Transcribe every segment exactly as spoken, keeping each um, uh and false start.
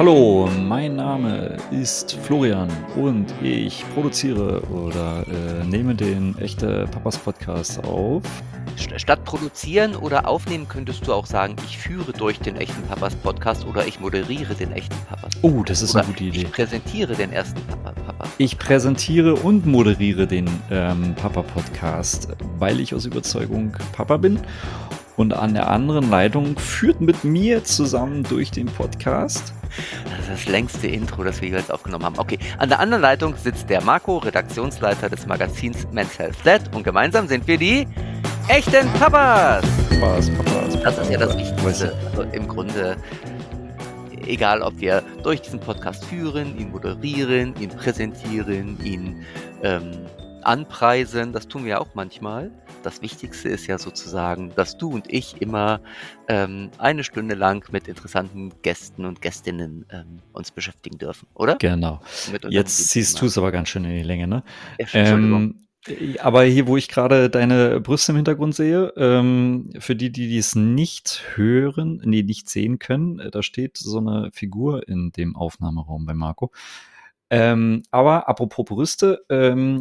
Hallo, mein Name ist Florian und ich produziere oder äh, nehme den Echte Papas Podcast auf. St statt produzieren oder aufnehmen könntest du auch sagen: „Ich führe durch den Echten Papas Podcast“ oder „Ich moderiere den Echten Papas Oh, das Podcast“ ist eine oder gute „Ich Idee. präsentiere den ersten Papa Papas Ich Podcast“. präsentiere und moderiere den ähm, Papa Podcast, weil ich aus Überzeugung Papa bin. Und an der anderen Leitung führt mit mir zusammen durch den Podcast. Das ist das längste Intro, das wir jeweils aufgenommen haben. Okay, an der anderen Leitung sitzt der Marco, Redaktionsleiter des Magazins Men's Health Flat, und gemeinsam sind wir die Echten Papas. Papas, Papas, Das ist ja das Papas. Wichtigste. Also im Grunde, egal ob wir durch diesen Podcast führen, ihn moderieren, ihn präsentieren, ihn ähm, anpreisen, das tun wir ja auch manchmal. Das Wichtigste ist ja sozusagen, dass du und ich immer ähm, eine Stunde lang mit interessanten Gästen und Gästinnen ähm, uns beschäftigen dürfen, oder? Genau. Mit unserem Jetzt ziehst du Thema. es aber ganz schön in die Länge, ne? Ja, Entschuldigung. Ähm, äh, aber hier, wo ich gerade deine Brüste im Hintergrund sehe, ähm, für die, die dies nicht hören, nee, nicht sehen können, äh, da steht so eine Figur in dem Aufnahmeraum bei Marco. Ähm, aber apropos Brüste, ähm,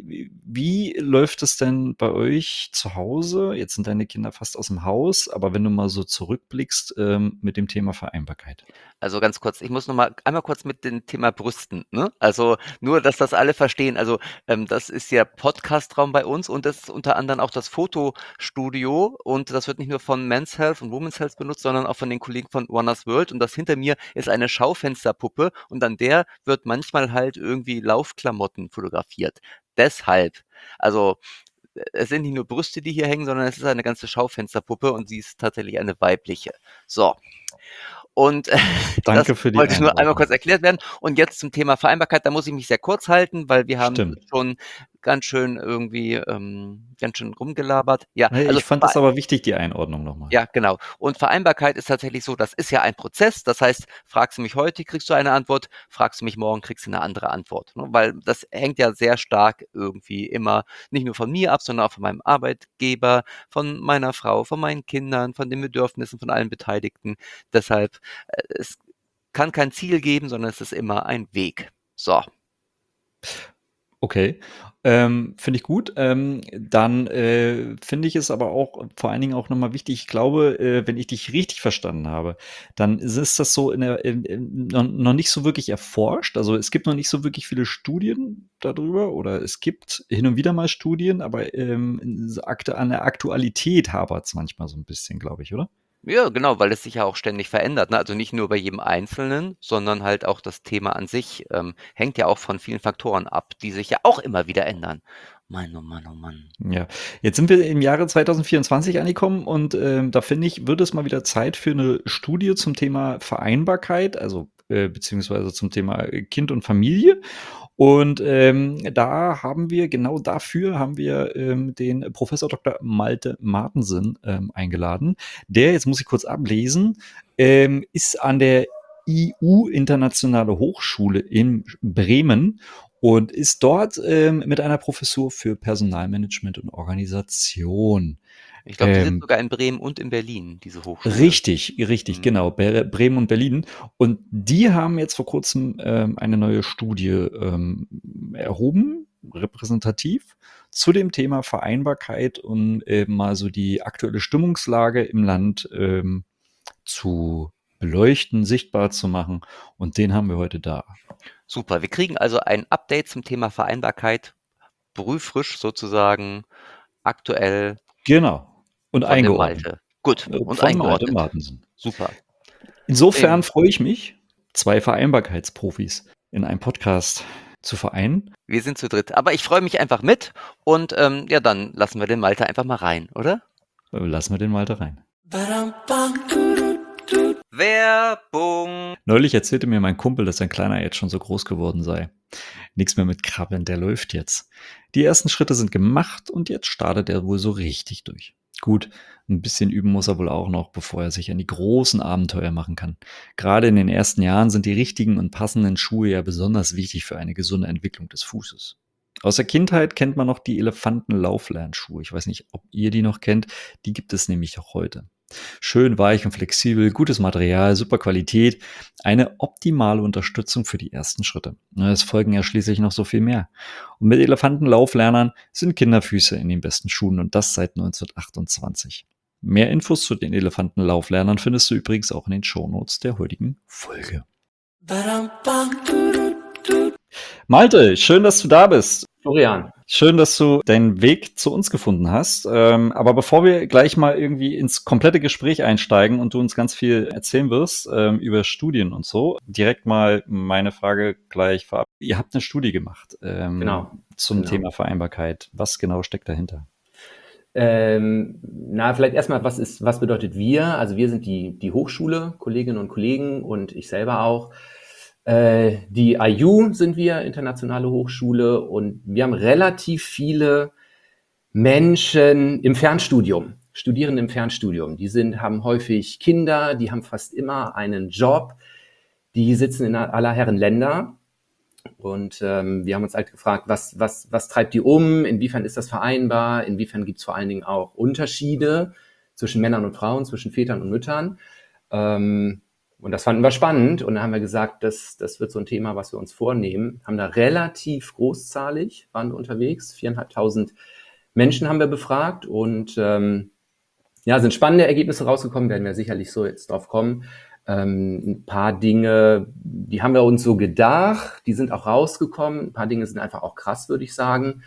wie läuft es denn bei euch zu Hause? Jetzt sind deine Kinder fast aus dem Haus, aber wenn du mal so zurückblickst ähm, mit dem Thema Vereinbarkeit. Also ganz kurz, ich muss noch mal einmal kurz mit dem Thema Brüsten, ne? Also nur, dass das alle verstehen. Also ähm, das ist ja Podcastraum bei uns und das ist unter anderem auch das Fotostudio, und das wird nicht nur von Men's Health und Women's Health benutzt, sondern auch von den Kollegen von Wonders World, und das hinter mir ist eine Schaufensterpuppe und an der wird manchmal halt irgendwie Laufklamotten fotografiert. Deshalb, also äh, es sind nicht nur Brüste, die hier hängen, sondern es ist eine ganze Schaufensterpuppe und sie ist tatsächlich eine weibliche. So. Und das Danke für die wollte nur einmal Einordnung. kurz erklärt werden. Und jetzt zum Thema Vereinbarkeit, da muss ich mich sehr kurz halten, weil wir haben Stimmt. schon ganz schön irgendwie ähm, ganz schön rumgelabert. Ja, Hey, also ich fand das aber wichtig, die Einordnung nochmal. ja, genau. Und Vereinbarkeit ist tatsächlich so, das ist ja ein Prozess. Das heißt, fragst du mich heute, kriegst du eine Antwort, fragst du mich morgen, kriegst du eine andere Antwort. Ne? Weil das hängt ja sehr stark irgendwie immer nicht nur von mir ab, sondern auch von meinem Arbeitgeber, von meiner Frau, von meinen Kindern, von den Bedürfnissen von allen Beteiligten. Deshalb, äh, es kann kein Ziel geben, sondern es ist immer ein Weg. So. Okay, ähm, finde ich gut. Ähm, dann äh, finde ich es aber auch vor allen Dingen auch nochmal wichtig. Ich glaube, äh, wenn ich dich richtig verstanden habe, dann ist ist das so in der, in, in, noch, noch nicht so wirklich erforscht. Also es gibt noch nicht so wirklich viele Studien darüber oder es gibt hin und wieder mal Studien, aber ähm, so aktu an der Aktualität hapert es manchmal so ein bisschen, glaube ich, oder? Ja, genau, weil es sich ja auch ständig verändert, ne? Also nicht nur bei jedem Einzelnen, sondern halt auch das Thema an sich ähm, hängt ja auch von vielen Faktoren ab, die sich ja auch immer wieder ändern. Mann, oh Mann, oh Mann. Ja, jetzt sind wir im Jahre zwanzig vierundzwanzig angekommen und ähm, da finde ich, wird es mal wieder Zeit für eine Studie zum Thema Vereinbarkeit, also äh, beziehungsweise zum Thema äh, Kind und Familie. Und ähm, da haben wir, genau dafür haben wir ähm, den Professor Doktor Malte Martensen ähm, eingeladen. Der, jetzt muss ich kurz ablesen, ähm, ist an der I U Internationale Hochschule in Bremen und ist dort ähm, mit einer Professur für Personalmanagement und Organisation. Ich glaube, die sitzt Ähm, sogar in Bremen und in Berlin, diese Hochschule. richtig, richtig, Mhm. genau. Bre Bremen und Berlin. Und die haben jetzt vor kurzem ähm, eine neue Studie ähm, erhoben, repräsentativ, zu dem Thema Vereinbarkeit und ähm, mal so die aktuelle Stimmungslage im Land ähm, zu beleuchten, sichtbar zu machen. Und den haben wir heute da. Super. Wir kriegen also ein Update zum Thema Vereinbarkeit, brühfrisch sozusagen, aktuell Genau. Und von dem eingeordnet. Malte. Gut Äh, und von Malte eingeordnet. Martensen. Super. Insofern Ähm, freue ich mich, zwei Vereinbarkeitsprofis in einem Podcast zu vereinen. wir sind zu dritt. Aber ich freue mich einfach mit und ähm, ja, dann lassen wir den Malte einfach mal rein, oder? Äh, Lassen wir den Malte rein. Werbung. Neulich erzählte mir mein Kumpel, dass sein Kleiner jetzt schon so groß geworden sei. Nichts mehr mit Krabbeln, der läuft jetzt. Die ersten Schritte sind gemacht und jetzt startet er wohl so richtig durch. Gut, ein bisschen üben muss er wohl auch noch, bevor er sich an die großen Abenteuer machen kann. Gerade in den ersten Jahren sind die richtigen und passenden Schuhe ja besonders wichtig für eine gesunde Entwicklung des Fußes. Aus der Kindheit kennt man noch die Elefantenlauflernschuhe. Ich weiß nicht, ob ihr die noch kennt. Die gibt es nämlich auch heute. Schön weich und flexibel, gutes Material, super Qualität, eine optimale Unterstützung für die ersten Schritte. Na, Es folgen ja schließlich noch so viel mehr. Und mit Elefantenlauflernern sind Kinderfüße in den besten Schuhen und das seit neunzehnhundertachtundzwanzig. Mehr Infos zu den Elefantenlauflernern findest du übrigens auch in den Shownotes der heutigen Folge. Malte, schön, dass du da bist. Florian. Schön, dass du deinen Weg zu uns gefunden hast. Ähm, aber bevor wir gleich mal irgendwie ins komplette Gespräch einsteigen und du uns ganz viel erzählen wirst ähm, über Studien und so, direkt mal meine Frage gleich vorab. Ihr habt eine Studie gemacht ähm, Genau, zum genau. Thema Vereinbarkeit. Was genau steckt dahinter? Ähm, na, vielleicht erstmal, was ist, was bedeutet wir? Also wir sind die, die Hochschule, Kolleginnen und Kollegen und ich selber auch. Äh, die I U sind wir, internationale Hochschule, und wir haben relativ viele Menschen im Fernstudium, Studierende im Fernstudium. Die sind, haben häufig Kinder, die haben fast immer einen Job, die sitzen in aller Herren Länder. Und ähm, wir haben uns halt gefragt, was, was, was treibt die um, inwiefern ist das vereinbar, inwiefern gibt es vor allen Dingen auch Unterschiede zwischen Männern und Frauen, zwischen Vätern und Müttern. Ähm, und das fanden wir spannend und dann haben wir gesagt, das, das wird so ein Thema, was wir uns vornehmen. Haben da relativ großzahlig, waren wir unterwegs, viereinhalbtausend Menschen haben wir befragt und ähm, ja, sind spannende Ergebnisse rausgekommen, werden wir sicherlich so jetzt drauf kommen. Ähm, ein paar Dinge, die haben wir uns so gedacht, die sind auch rausgekommen. Ein paar Dinge sind einfach auch krass, würde ich sagen.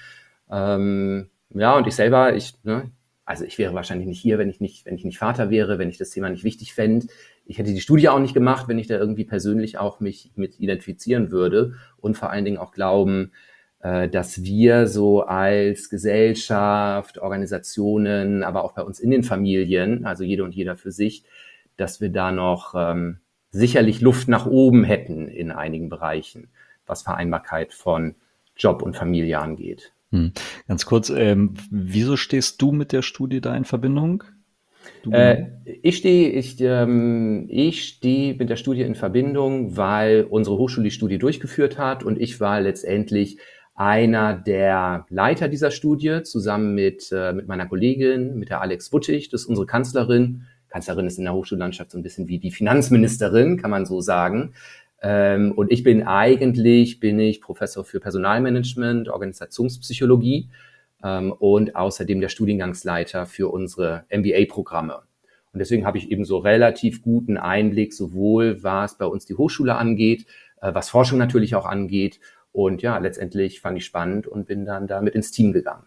Ähm, ja, und ich selber, ich, ne, also ich wäre wahrscheinlich nicht hier, wenn ich nicht, wenn ich nicht Vater wäre, wenn ich das Thema nicht wichtig fände. Ich hätte die Studie auch nicht gemacht, wenn ich da irgendwie persönlich auch mich mit identifizieren würde und vor allen Dingen auch glauben, äh, dass wir so als Gesellschaft, Organisationen, aber auch bei uns in den Familien, also jede und jeder für sich, dass wir da noch ähm, sicherlich Luft nach oben hätten in einigen Bereichen, was Vereinbarkeit von Job und Familie angeht. Hm. Ganz kurz, ähm, wieso stehst du mit der Studie da in Verbindung? Du Äh, ich stehe ich, ähm, ich steh mit der Studie in Verbindung, weil unsere Hochschule die Studie durchgeführt hat und ich war letztendlich einer der Leiter dieser Studie zusammen mit, äh, mit meiner Kollegin, mit der Alex Wuttig, das ist unsere Kanzlerin. Kanzlerin ist in der Hochschullandschaft so ein bisschen wie die Finanzministerin, kann man so sagen. Ähm, und ich bin eigentlich, bin ich Professor für Personalmanagement, Organisationspsychologie ähm, und außerdem der Studiengangsleiter für unsere M B A-Programme. Und deswegen habe ich eben so relativ guten Einblick, sowohl was bei uns die Hochschule angeht, äh, was Forschung natürlich auch angeht. Und ja, letztendlich fand ich spannend und bin dann damit ins Team gegangen.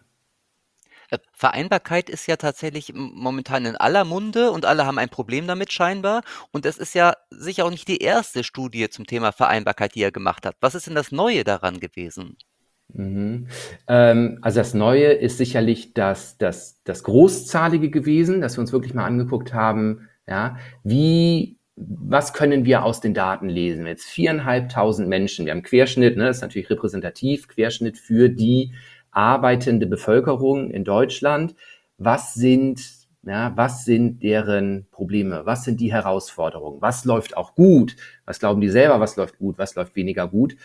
Äh, Vereinbarkeit ist ja tatsächlich m momentan in aller Munde und alle haben ein Problem damit scheinbar. Und es ist ja sicher auch nicht die erste Studie zum Thema Vereinbarkeit, die er gemacht hat. Was ist denn das Neue daran gewesen? Mhm. Ähm, also das Neue ist sicherlich das, das, das Großzahlige gewesen, dass wir uns wirklich mal angeguckt haben, ja, wie, was können wir aus den Daten lesen? Jetzt viereinhalbtausend Menschen, wir haben Querschnitt, ne, das ist natürlich repräsentativ, Querschnitt für die arbeitende Bevölkerung in Deutschland. Was sind, ja, was sind deren Probleme? Was sind die Herausforderungen? Was läuft auch gut? Was glauben die selber, was läuft gut? Was läuft weniger gut?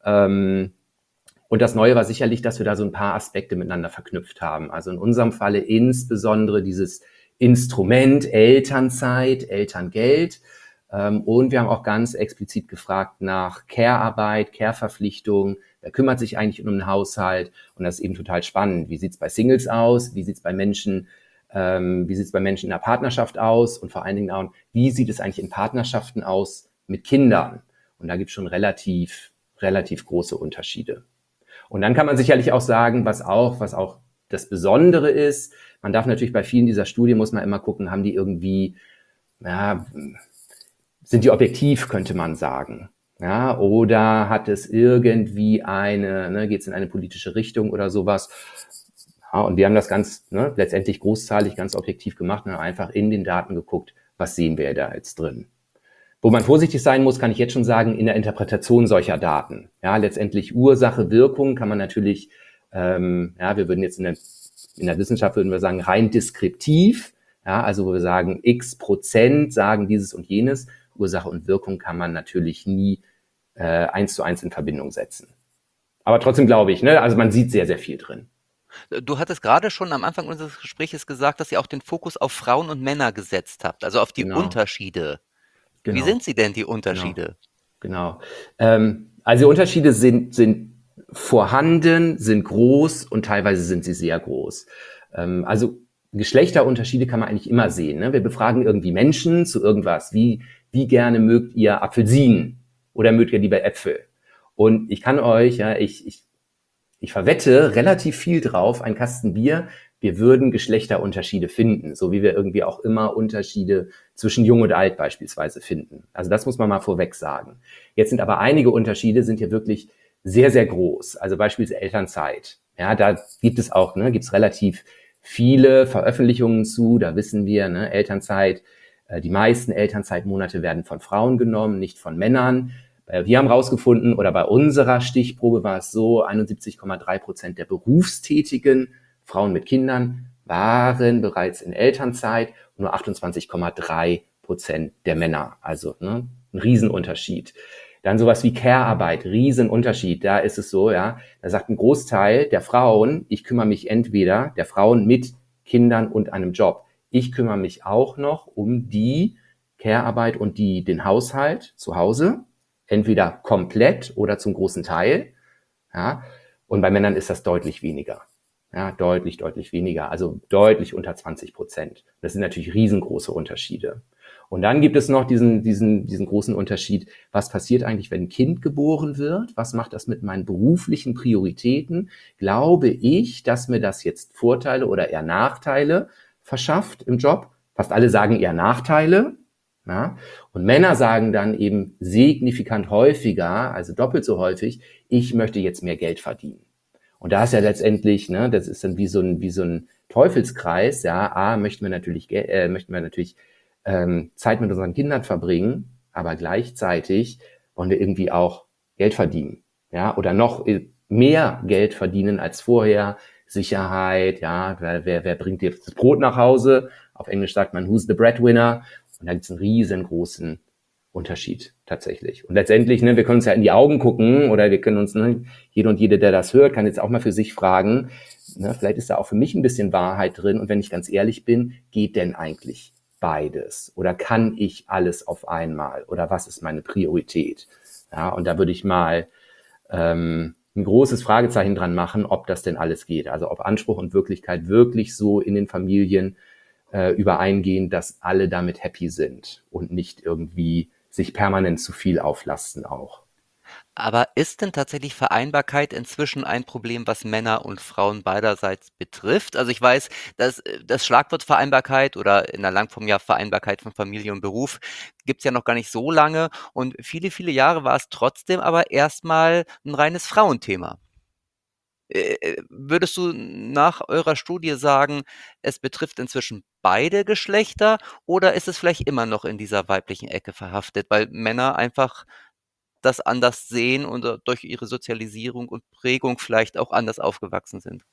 Ähm, Und das Neue war sicherlich, dass wir da so ein paar Aspekte miteinander verknüpft haben. Also in unserem Falle insbesondere dieses Instrument Elternzeit, Elterngeld. Ähm, Und wir haben auch ganz explizit gefragt nach Care-Arbeit, Care-Verpflichtung. Wer kümmert sich eigentlich um den Haushalt? Und das ist eben total spannend. Wie sieht's bei Singles aus? Wie sieht's bei Menschen, ähm, wie sieht's bei Menschen in der Partnerschaft aus? Und vor allen Dingen auch, wie sieht es eigentlich in Partnerschaften aus mit Kindern? Und da gibt's schon relativ, relativ große Unterschiede. Und dann kann man sicherlich auch sagen, was auch, was auch das Besondere ist, man darf natürlich bei vielen dieser Studien, muss man immer gucken, haben die irgendwie, ja, sind die objektiv, könnte man sagen. Ja, oder hat es irgendwie eine, ne, geht es in eine politische Richtung oder sowas. Ja, und wir haben das ganz, ne, letztendlich großzahlig, ganz objektiv gemacht und haben einfach in den Daten geguckt, was sehen wir da jetzt drin. Wo man vorsichtig sein muss, kann ich jetzt schon sagen, in der Interpretation solcher Daten. Ja, letztendlich Ursache, Wirkung kann man natürlich, ähm, ja, wir würden jetzt in der, in der Wissenschaft würden wir sagen, rein deskriptiv. Ja, also wo wir sagen, x Prozent sagen dieses und jenes. Ursache und Wirkung kann man natürlich nie äh, eins zu eins in Verbindung setzen. Aber trotzdem glaube ich, ne, also man sieht sehr, sehr viel drin. Du hattest gerade schon am Anfang unseres Gespräches gesagt, dass ihr auch den Fokus auf Frauen und Männer gesetzt habt, also auf die Genau, Unterschiede. Wie genau, sind sie denn, die genau, Unterschiede? genau. Ähm, also Unterschiede sind, sind vorhanden, sind groß und teilweise sind sie sehr groß. Ähm, also Geschlechterunterschiede kann man eigentlich immer sehen. Ne? Wir befragen irgendwie Menschen zu irgendwas. Wie, wie gerne mögt ihr Apfelsinen oder mögt ihr lieber Äpfel? Und ich kann euch, ja, ich, ich ich verwette relativ viel drauf, ein Kasten Bier, wir würden Geschlechterunterschiede finden, so wie wir irgendwie auch immer Unterschiede zwischen Jung und Alt beispielsweise finden. Also das muss man mal vorweg sagen. Jetzt sind aber einige Unterschiede, sind hier wirklich sehr, sehr groß. Also beispielsweise Elternzeit. Ja, da gibt es auch, ne, gibt es relativ viele Veröffentlichungen zu, da wissen wir, ne, Elternzeit, äh, die meisten Elternzeitmonate werden von Frauen genommen, nicht von Männern. Wir haben rausgefunden, oder bei unserer Stichprobe war es so, einundsiebzig Komma drei Prozent der berufstätigen Frauen mit Kindern waren bereits in Elternzeit und nur achtundzwanzig Komma drei Prozent der Männer. Also ne, ein Riesenunterschied. Dann sowas wie Care-Arbeit, Riesenunterschied. Da ist es so, ja, da sagt ein Großteil der Frauen, ich kümmere mich entweder, der Frauen mit Kindern und einem Job. Ich kümmere mich auch noch um die Care-Arbeit und die, den Haushalt zu Hause, entweder komplett oder zum großen Teil. Ja, und bei Männern ist das deutlich weniger. Ja, deutlich, deutlich weniger, also deutlich unter zwanzig Prozent. Das sind natürlich riesengroße Unterschiede. Und dann gibt es noch diesen, diesen, diesen großen Unterschied, was passiert eigentlich, wenn ein Kind geboren wird? Was macht das mit meinen beruflichen Prioritäten? Glaube ich, dass mir das jetzt Vorteile oder eher Nachteile verschafft im Job? Fast alle sagen eher Nachteile. Ja? Und Männer sagen dann eben signifikant häufiger, also doppelt so häufig, ich möchte jetzt mehr Geld verdienen. Und da ist ja letztendlich, ne, das ist dann wie so ein, wie so ein Teufelskreis, ja, A, möchten wir natürlich, äh, möchten wir natürlich ähm, Zeit mit unseren Kindern verbringen, aber gleichzeitig wollen wir irgendwie auch Geld verdienen, ja, oder noch mehr Geld verdienen als vorher, Sicherheit, ja, wer, wer, wer bringt dir das Brot nach Hause? Auf Englisch sagt man, who's the breadwinner? Und da gibt es einen riesengroßen Unterschied tatsächlich. Und letztendlich, ne, wir können uns ja in die Augen gucken oder wir können uns, ne, jeder und jede, der das hört, kann jetzt auch mal für sich fragen, ne, vielleicht ist da auch für mich ein bisschen Wahrheit drin. Und wenn ich ganz ehrlich bin, geht denn eigentlich beides? Oder kann ich alles auf einmal? Oder was ist meine Priorität? Ja, und da würde ich mal ähm, ein großes Fragezeichen dran machen, ob das denn alles geht. Also ob Anspruch und Wirklichkeit wirklich so in den Familien äh, übereingehen, dass alle damit happy sind und nicht irgendwie sich permanent zu viel auflasten auch. Aber ist denn tatsächlich Vereinbarkeit inzwischen ein Problem, was Männer und Frauen beiderseits betrifft? Also ich weiß, dass äh, das Schlagwort Vereinbarkeit oder in der Langform ja Vereinbarkeit von Familie und Beruf gibt's ja noch gar nicht so lange und viele, viele Jahre war es trotzdem aber erstmal ein reines Frauenthema. Äh, äh, würdest du nach eurer Studie sagen, es betrifft inzwischen beide Geschlechter oder ist es vielleicht immer noch in dieser weiblichen Ecke verhaftet, weil Männer einfach das anders sehen und äh, durch ihre Sozialisierung und Prägung vielleicht auch anders aufgewachsen sind?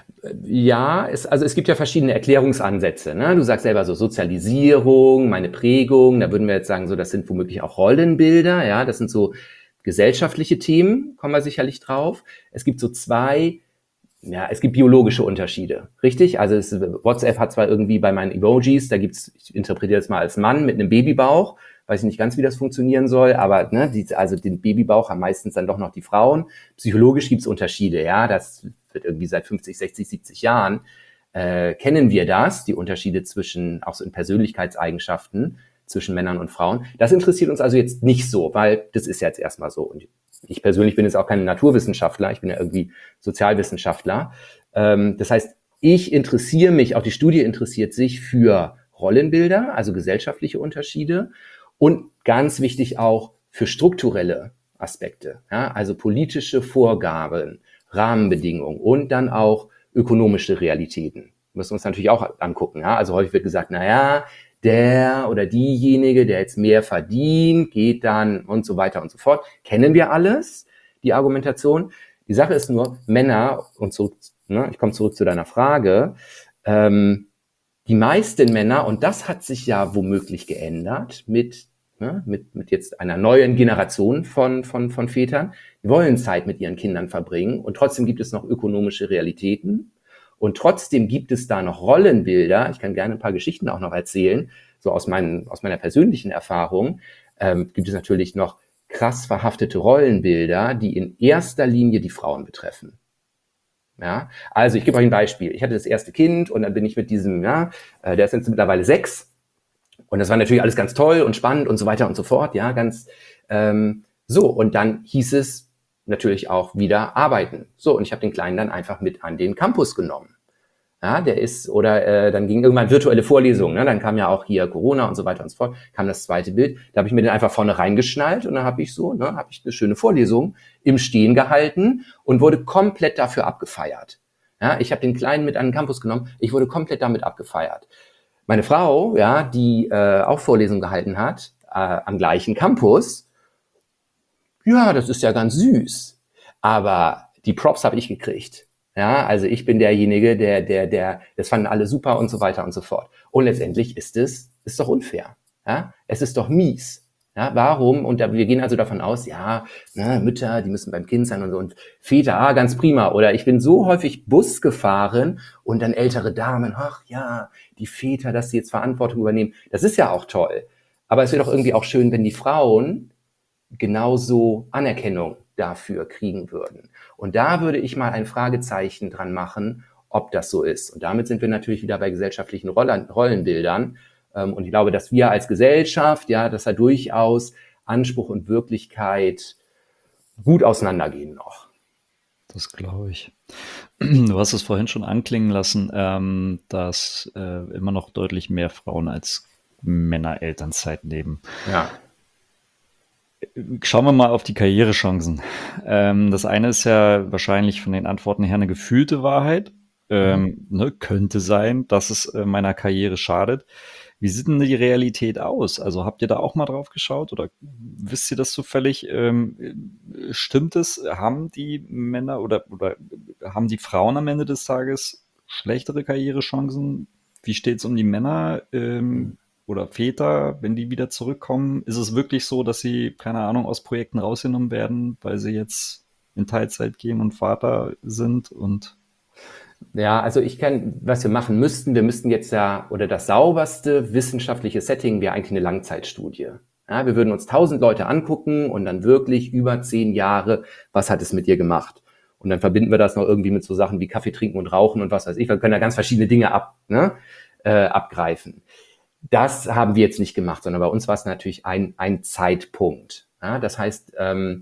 Ja, es, also es gibt ja verschiedene Erklärungsansätze. Ne? Du sagst selber so Sozialisierung, meine Prägung, da würden wir jetzt sagen, so das sind womöglich auch Rollenbilder, ja, das sind so gesellschaftliche Themen, kommen wir sicherlich drauf. Es gibt so zwei, ja, es gibt biologische Unterschiede, richtig? Also es, WhatsApp hat zwar irgendwie bei meinen Emojis, da gibt's, ich interpretiere das mal als Mann mit einem Babybauch, weiß ich nicht ganz, wie das funktionieren soll, aber ne, die, also den Babybauch haben meistens dann doch noch die Frauen. Psychologisch gibt's Unterschiede, ja, das wird irgendwie seit fünfzig, sechzig, siebzig Jahren äh, kennen wir das, die Unterschiede zwischen, auch so in Persönlichkeitseigenschaften zwischen Männern und Frauen. Das interessiert uns also jetzt nicht so, weil das ist jetzt erstmal so. Und ich persönlich bin jetzt auch kein Naturwissenschaftler, ich bin ja irgendwie Sozialwissenschaftler. Ähm, das heißt, ich interessiere mich, auch die Studie interessiert sich für Rollenbilder, also gesellschaftliche Unterschiede und ganz wichtig auch für strukturelle Aspekte, ja, also politische Vorgaben, Rahmenbedingungen und dann auch ökonomische Realitäten. Müssen wir uns natürlich auch angucken. Ja? Also häufig wird gesagt, na ja, der oder diejenige, der jetzt mehr verdient, geht dann und so weiter und so fort. Kennen wir alles, die Argumentation. Die Sache ist nur, Männer, und zurück, ne, ich komme zurück zu deiner Frage, ähm, die meisten Männer, und das hat sich ja womöglich geändert mit, ne, mit, mit jetzt einer neuen Generation von, von, von Vätern, die wollen Zeit mit ihren Kindern verbringen und trotzdem gibt es noch ökonomische Realitäten. Und trotzdem gibt es da noch Rollenbilder. Ich kann gerne ein paar Geschichten auch noch erzählen, so aus, meinen, aus meiner persönlichen Erfahrung. Ähm, gibt es natürlich noch krass verhaftete Rollenbilder, die in erster Linie die Frauen betreffen. Ja, also ich gebe euch ein Beispiel. Ich hatte das erste Kind und dann bin ich mit diesem, ja, der ist jetzt mittlerweile sechs und das war natürlich alles ganz toll und spannend und so weiter und so fort, ja, ganz ähm, so. Und dann hieß es natürlich auch wieder arbeiten. So, und ich habe den Kleinen dann einfach mit an den Campus genommen. Ja, der ist, oder äh, dann ging irgendwann virtuelle Vorlesungen, ne? Dann kam ja auch hier Corona und so weiter und so fort, kam das zweite Bild, da habe ich mir den einfach vorne reingeschnallt und dann habe ich so, ne, habe ich eine schöne Vorlesung im Stehen gehalten und wurde komplett dafür abgefeiert. Ja, ich habe den Kleinen mit an den Campus genommen, ich wurde komplett damit abgefeiert. Meine Frau, ja, die äh, auch Vorlesungen gehalten hat, äh, am gleichen Campus, ja, das ist ja ganz süß, aber die Props habe ich gekriegt. Ja, also ich bin derjenige, der, der, der, das fanden alle super und so weiter und so fort. Und letztendlich ist es, ist doch unfair. Ja, es ist doch mies. Ja, warum? Und da, wir gehen also davon aus, ja, ne, Mütter, die müssen beim Kind sein und so und Väter, ah, ganz prima. Oder ich bin so häufig Bus gefahren und dann ältere Damen, ach ja, die Väter, dass sie jetzt Verantwortung übernehmen. Das ist ja auch toll. Aber es wäre doch irgendwie auch schön, wenn die Frauen genauso Anerkennung dafür kriegen würden. Und da würde ich mal ein Fragezeichen dran machen, ob das so ist. Und damit sind wir natürlich wieder bei gesellschaftlichen Rollenbildern. Und ich glaube, dass wir als Gesellschaft, ja, dass da durchaus Anspruch und Wirklichkeit gut auseinandergehen noch. Das glaube ich. Du hast es vorhin schon anklingen lassen, ähm, dass äh, immer noch deutlich mehr Frauen als Männer Elternzeit nehmen. Ja. Schauen wir mal auf die Karrierechancen. Ähm, das eine ist ja wahrscheinlich von den Antworten her eine gefühlte Wahrheit. Ähm, mhm. ne, könnte sein, dass es äh, meiner Karriere schadet. Wie sieht denn die Realität aus? Also habt ihr da auch mal drauf geschaut oder wisst ihr das zufällig? Ähm, stimmt es? Haben die Männer oder, oder haben die Frauen am Ende des Tages schlechtere Karrierechancen? Wie steht es um die Männer? Ähm, oder Väter, wenn die wieder zurückkommen, ist es wirklich so, dass sie, keine Ahnung, aus Projekten rausgenommen werden, weil sie jetzt in Teilzeit gehen und Vater sind und ja, also ich kann, was wir machen müssten, wir müssten jetzt ja, oder das sauberste wissenschaftliche Setting wäre eigentlich eine Langzeitstudie. Ja, wir würden uns tausend Leute angucken und dann wirklich über zehn Jahre, was hat es mit dir gemacht? Und dann verbinden wir das noch irgendwie mit so Sachen wie Kaffee trinken und Rauchen und was weiß ich. Wir können da ganz verschiedene Dinge ab, ne, äh, abgreifen. Das haben wir jetzt nicht gemacht, sondern bei uns war es natürlich ein, ein Zeitpunkt. Ja, das heißt, ähm,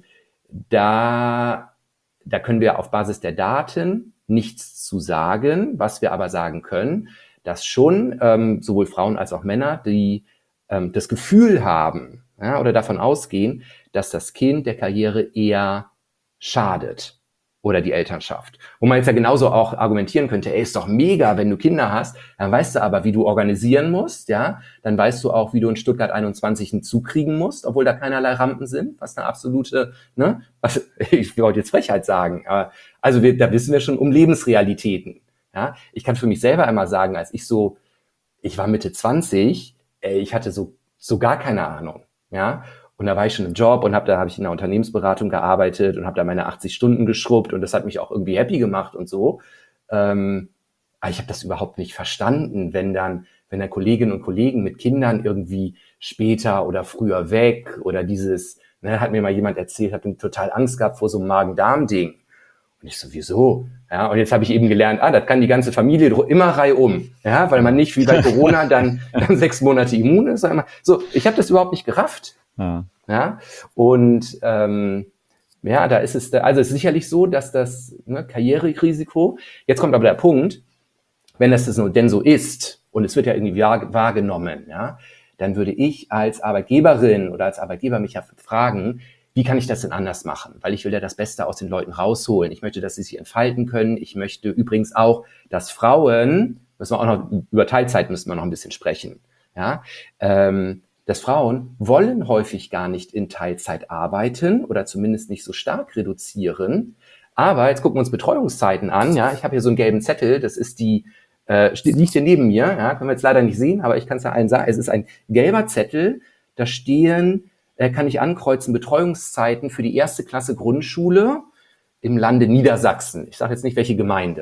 da, da können wir auf Basis der Daten nichts zu sagen. Was wir aber sagen können, dass schon ähm, sowohl Frauen als auch Männer, die ähm, das Gefühl haben, ja, oder davon ausgehen, dass das Kind der Karriere eher schadet oder die Elternschaft. Wo man jetzt ja genauso auch argumentieren könnte, ey, ist doch mega, wenn du Kinder hast, dann weißt du aber, wie du organisieren musst, ja, dann weißt du auch, wie du in Stuttgart einundzwanzig einen Zug kriegen musst, obwohl da keinerlei Rampen sind, was eine absolute, ne, also, ich wollte jetzt Frechheit sagen, aber, also wir, da wissen wir schon um Lebensrealitäten, ja. Ich kann für mich selber einmal sagen, als ich so, ich war Mitte zwanzig, ey, ich hatte so, so gar keine Ahnung, ja. Und da war ich schon im Job und hab, da habe ich in der Unternehmensberatung gearbeitet und habe da meine achtzig Stunden geschrubbt und das hat mich auch irgendwie happy gemacht und so. Ähm, aber ich habe das überhaupt nicht verstanden, wenn dann, wenn dann Kolleginnen und Kollegen mit Kindern irgendwie später oder früher weg oder dieses, ne, hat mir mal jemand erzählt, hat total Angst gehabt vor so einem Magen-Darm-Ding. Und ich so, wieso? Ja, und jetzt habe ich eben gelernt, ah, das kann die ganze Familie immer reihum, ja, weil man nicht wie bei Corona dann, dann sechs Monate immun ist. So, ich habe das überhaupt nicht gerafft. Ja. ja, und ähm, ja, da ist es, also es ist sicherlich so, dass das ne, Karriererisiko, jetzt kommt aber der Punkt, wenn das, das denn so ist und es wird ja irgendwie wahrgenommen, ja, dann würde ich als Arbeitgeberin oder als Arbeitgeber mich ja fragen, wie kann ich das denn anders machen? Weil ich will ja das Beste aus den Leuten rausholen. Ich möchte, dass sie sich entfalten können. Ich möchte übrigens auch, dass Frauen, müssen wir auch noch, über Teilzeit müssen wir noch ein bisschen sprechen, ja, ähm, dass Frauen wollen häufig gar nicht in Teilzeit arbeiten oder zumindest nicht so stark reduzieren. Aber jetzt gucken wir uns Betreuungszeiten an. Ja, ich habe hier so einen gelben Zettel. Das ist die, äh, liegt hier neben mir. Ja, können wir jetzt leider nicht sehen, aber ich kann es ja allen sagen. Es ist ein gelber Zettel. Da stehen, äh, kann ich ankreuzen, Betreuungszeiten für die erste Klasse Grundschule im Lande Niedersachsen. Ich sage jetzt nicht, welche Gemeinde.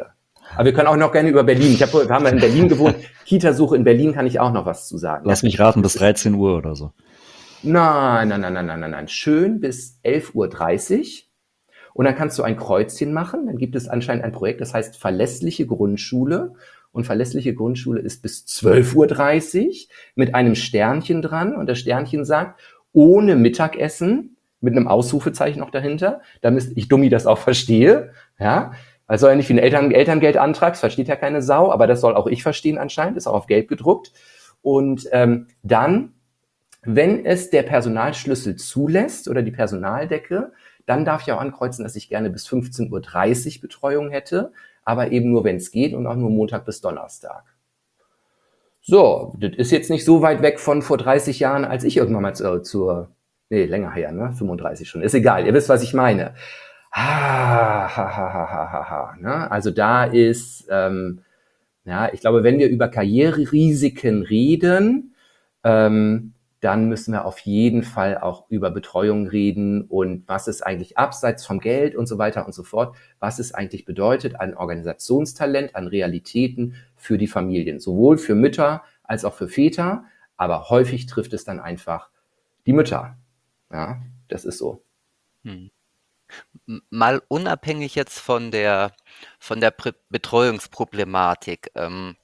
Aber wir können auch noch gerne über Berlin. Ich hab, wir haben ja in Berlin gewohnt. Kitasuche in Berlin kann ich auch noch was zu sagen. Lass mich raten, bis dreizehn Uhr oder so. Nein, nein, nein, nein, nein, nein, nein. Schön bis elf Uhr dreißig. Und dann kannst du ein Kreuzchen machen. Dann gibt es anscheinend ein Projekt, das heißt verlässliche Grundschule. Und verlässliche Grundschule ist bis zwölf Uhr dreißig mit einem Sternchen dran. Und das Sternchen sagt, ohne Mittagessen, mit einem Ausrufezeichen noch dahinter, damit ich Dummi das auch verstehe. Ja, also nicht wie ein Eltern Elterngeldantrag, das versteht ja keine Sau, aber das soll auch ich verstehen anscheinend, ist auch auf Gelb gedruckt. Und ähm, dann, wenn es der Personalschlüssel zulässt oder die Personaldecke, dann darf ich auch ankreuzen, dass ich gerne bis fünfzehn Uhr dreißig Betreuung hätte, aber eben nur, wenn es geht und auch nur Montag bis Donnerstag. So, das ist jetzt nicht so weit weg von vor dreißig Jahren, als ich irgendwann mal zur, zur nee, länger her, ne, fünfunddreißig schon, ist egal, ihr wisst, was ich meine. Ha, ha, ha, ha, ha, ha, ha, ne? Also da ist, ähm, ja, ich glaube, wenn wir über Karriererisiken reden, ähm, dann müssen wir auf jeden Fall auch über Betreuung reden und was es eigentlich abseits vom Geld und so weiter und so fort, was es eigentlich bedeutet an Organisationstalent, an Realitäten für die Familien, sowohl für Mütter als auch für Väter, aber häufig trifft es dann einfach die Mütter. Ja, das ist so. Hm. Mal unabhängig jetzt von der, von der Prä- Betreuungsproblematik, ähm,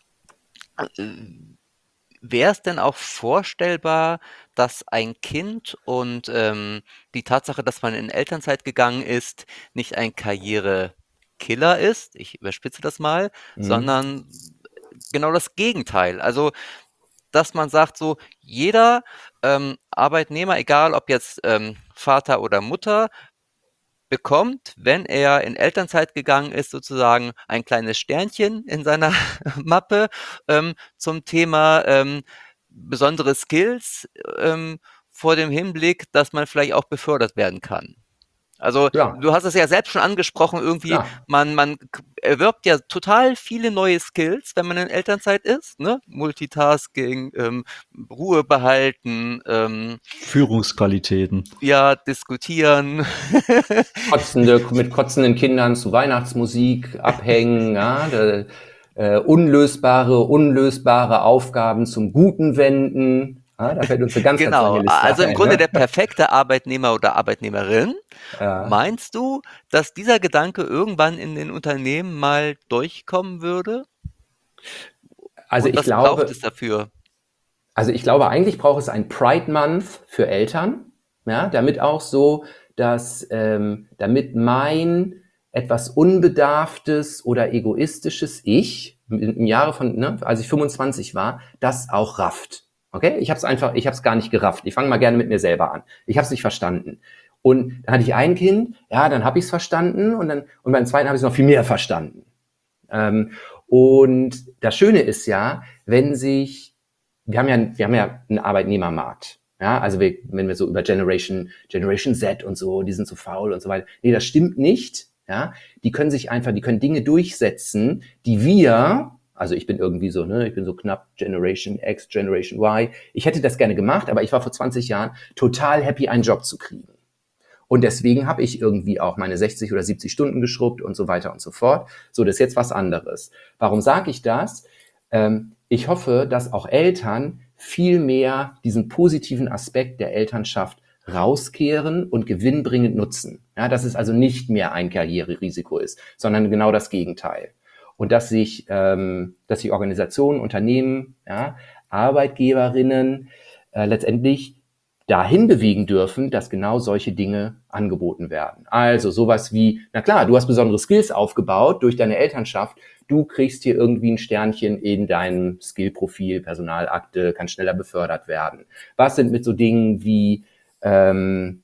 wäre es denn auch vorstellbar, dass ein Kind und ähm, die Tatsache, dass man in Elternzeit gegangen ist, nicht ein Karrierekiller ist, ich überspitze das mal, Mhm. sondern genau das Gegenteil. Also, dass man sagt, so jeder ähm, Arbeitnehmer, egal ob jetzt ähm, Vater oder Mutter, bekommt, wenn er in Elternzeit gegangen ist, sozusagen ein kleines Sternchen in seiner Mappe ähm, zum Thema ähm, besondere Skills ähm, vor dem Hinblick, dass man vielleicht auch befördert werden kann. Also Ja, du hast es ja selbst schon angesprochen, irgendwie, klar. man, man k- erwirbt ja total viele neue Skills, wenn man in Elternzeit ist, ne? Multitasking, ähm, Ruhe behalten, ähm, Führungsqualitäten. ja, diskutieren. Kotzende, mit kotzenden Kindern zu Weihnachtsmusik abhängen, ja, da, äh, unlösbare, unlösbare Aufgaben zum Guten wenden. Ja, da fällt uns eine ganz, ganz Genau, lange Liste also im ein. Grunde Ne? der perfekte Arbeitnehmer oder Arbeitnehmerin. Ja. Meinst du, dass dieser Gedanke irgendwann in den Unternehmen mal durchkommen würde? Also Und ich was braucht glaube, es dafür? Also ich glaube, eigentlich braucht es ein Pride Month für Eltern, ja, damit auch so, dass ähm, damit mein etwas unbedarftes oder egoistisches Ich im, im Jahre von, ne, als ich fünfundzwanzig war, das auch rafft. Okay, ich habe es einfach, ich habe es gar nicht gerafft. Ich fange mal gerne mit mir selber an. Ich habe es nicht verstanden. Und dann hatte ich ein Kind, ja, dann habe ich es verstanden und dann und beim zweiten habe ich es noch viel mehr verstanden. Ähm, und das Schöne ist ja, wenn sich wir haben ja, wir haben ja einen Arbeitnehmermarkt. Ja, also wir, wenn wir so über Generation, Generation Z und so, die sind so faul und so weiter. Nee, das stimmt nicht. Ja, die können sich einfach, die können Dinge durchsetzen, die wir, also ich bin irgendwie so, ne, ich bin so knapp Generation X, Generation Y. Ich hätte das gerne gemacht, aber ich war vor zwanzig Jahren total happy, einen Job zu kriegen. Und deswegen habe ich irgendwie auch meine sechzig oder siebzig Stunden geschrubbt und so weiter und so fort. So, das ist jetzt was anderes. Warum sage ich das? Ähm, ich hoffe, dass auch Eltern viel mehr diesen positiven Aspekt der Elternschaft rauskehren und gewinnbringend nutzen. Ja, dass es also nicht mehr ein Karriererisiko ist, sondern genau das Gegenteil. Und dass sich, ähm, dass sich Organisationen, Unternehmen, ja, Arbeitgeberinnen äh, letztendlich dahin bewegen dürfen, dass genau solche Dinge angeboten werden. Also sowas wie, na klar, du hast besondere Skills aufgebaut durch deine Elternschaft, du kriegst hier irgendwie ein Sternchen in deinem Skillprofil, Personalakte, kannst schneller befördert werden. Was sind mit so Dingen wie ähm,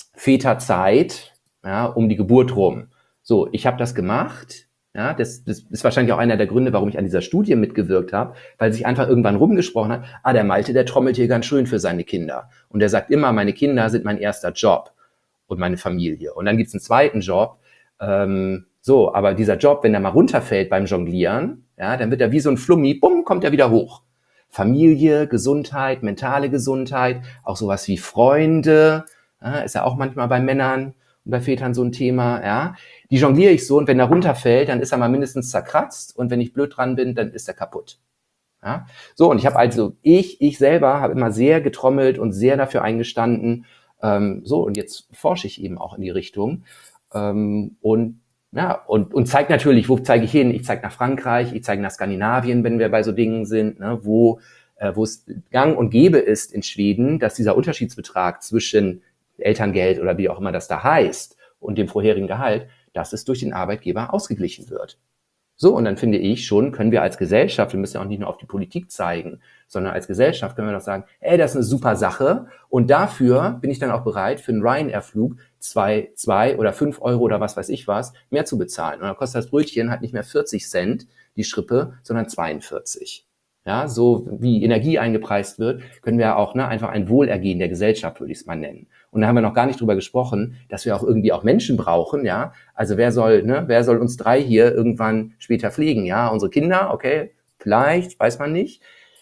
Väterzeit, ja, um die Geburt rum? So, ich habe das gemacht. Ja, das, das ist wahrscheinlich auch einer der Gründe, warum ich an dieser Studie mitgewirkt habe, weil sich einfach irgendwann rumgesprochen hat, ah, der Malte, der trommelt hier ganz schön für seine Kinder. Und der sagt immer, meine Kinder sind mein erster Job und meine Familie. Und dann gibt's einen zweiten Job. Ähm, so, aber dieser Job, wenn der mal runterfällt beim Jonglieren, ja, dann wird er wie so ein Flummi, bumm, kommt er wieder hoch. Familie, Gesundheit, mentale Gesundheit, auch sowas wie Freunde, ja, ist ja auch manchmal bei Männern, bei Vätern so ein Thema, ja. Die jongliere ich so und wenn er runterfällt, dann ist er mal mindestens zerkratzt und wenn ich blöd dran bin, dann ist er kaputt. Ja. So, und ich habe also, ich, ich selber habe immer sehr getrommelt und sehr dafür eingestanden. Ähm, so, und jetzt forsche ich eben auch in die Richtung. Ähm, und ja, und, und zeigt natürlich, wo zeige ich hin? Ich zeige nach Frankreich, ich zeige nach Skandinavien, wenn wir bei so Dingen sind, ne, wo, äh, wo es gang und gäbe ist in Schweden, dass dieser Unterschiedsbetrag zwischen Elterngeld oder wie auch immer das da heißt und dem vorherigen Gehalt, dass es durch den Arbeitgeber ausgeglichen wird. So, und dann finde ich schon, können wir als Gesellschaft, wir müssen ja auch nicht nur auf die Politik zeigen, sondern als Gesellschaft können wir doch sagen, ey, das ist eine super Sache und dafür bin ich dann auch bereit, für einen Ryanair-Flug zwei, zwei oder fünf Euro oder was weiß ich was mehr zu bezahlen. Und dann kostet das Brötchen halt nicht mehr vierzig Cent, die Schrippe, sondern zweiundvierzig. Ja, so wie Energie eingepreist wird, können wir auch ne, einfach ein Wohlergehen der Gesellschaft, würde ich es mal nennen. Und da haben wir noch gar nicht drüber gesprochen, dass wir auch irgendwie auch Menschen brauchen, ja. Also wer soll, ne, wer soll uns drei hier irgendwann später pflegen, ja? Unsere Kinder, okay, vielleicht, weiß man nicht.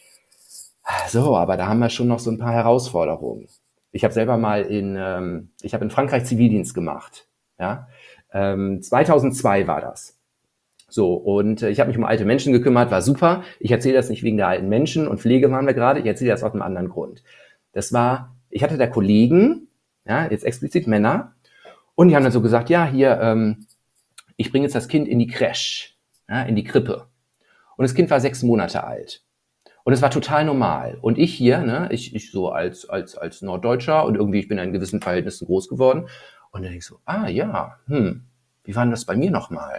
So, aber da haben wir schon noch so ein paar Herausforderungen. Ich habe selber mal in, ähm, ich habe in Frankreich Zivildienst gemacht, ja. Ähm, zweitausendzwei war das. So, und äh, ich habe mich um alte Menschen gekümmert, war super. Ich erzähle das nicht wegen der alten Menschen und Pflege waren wir gerade, ich erzähle das aus einem anderen Grund. Das war, ich hatte da Kollegen, ja, jetzt explizit Männer, und die haben dann so gesagt, ja, hier, ähm, ich bringe jetzt das Kind in die Crèche, ja, in die Krippe. Und das Kind war sechs Monate alt. Und es war total normal. Und ich hier, ne, ich, ich so als, als, als Norddeutscher und irgendwie, ich bin in gewissen Verhältnissen groß geworden. Und dann denke ich so, ah ja, hm, wie war denn das bei mir nochmal?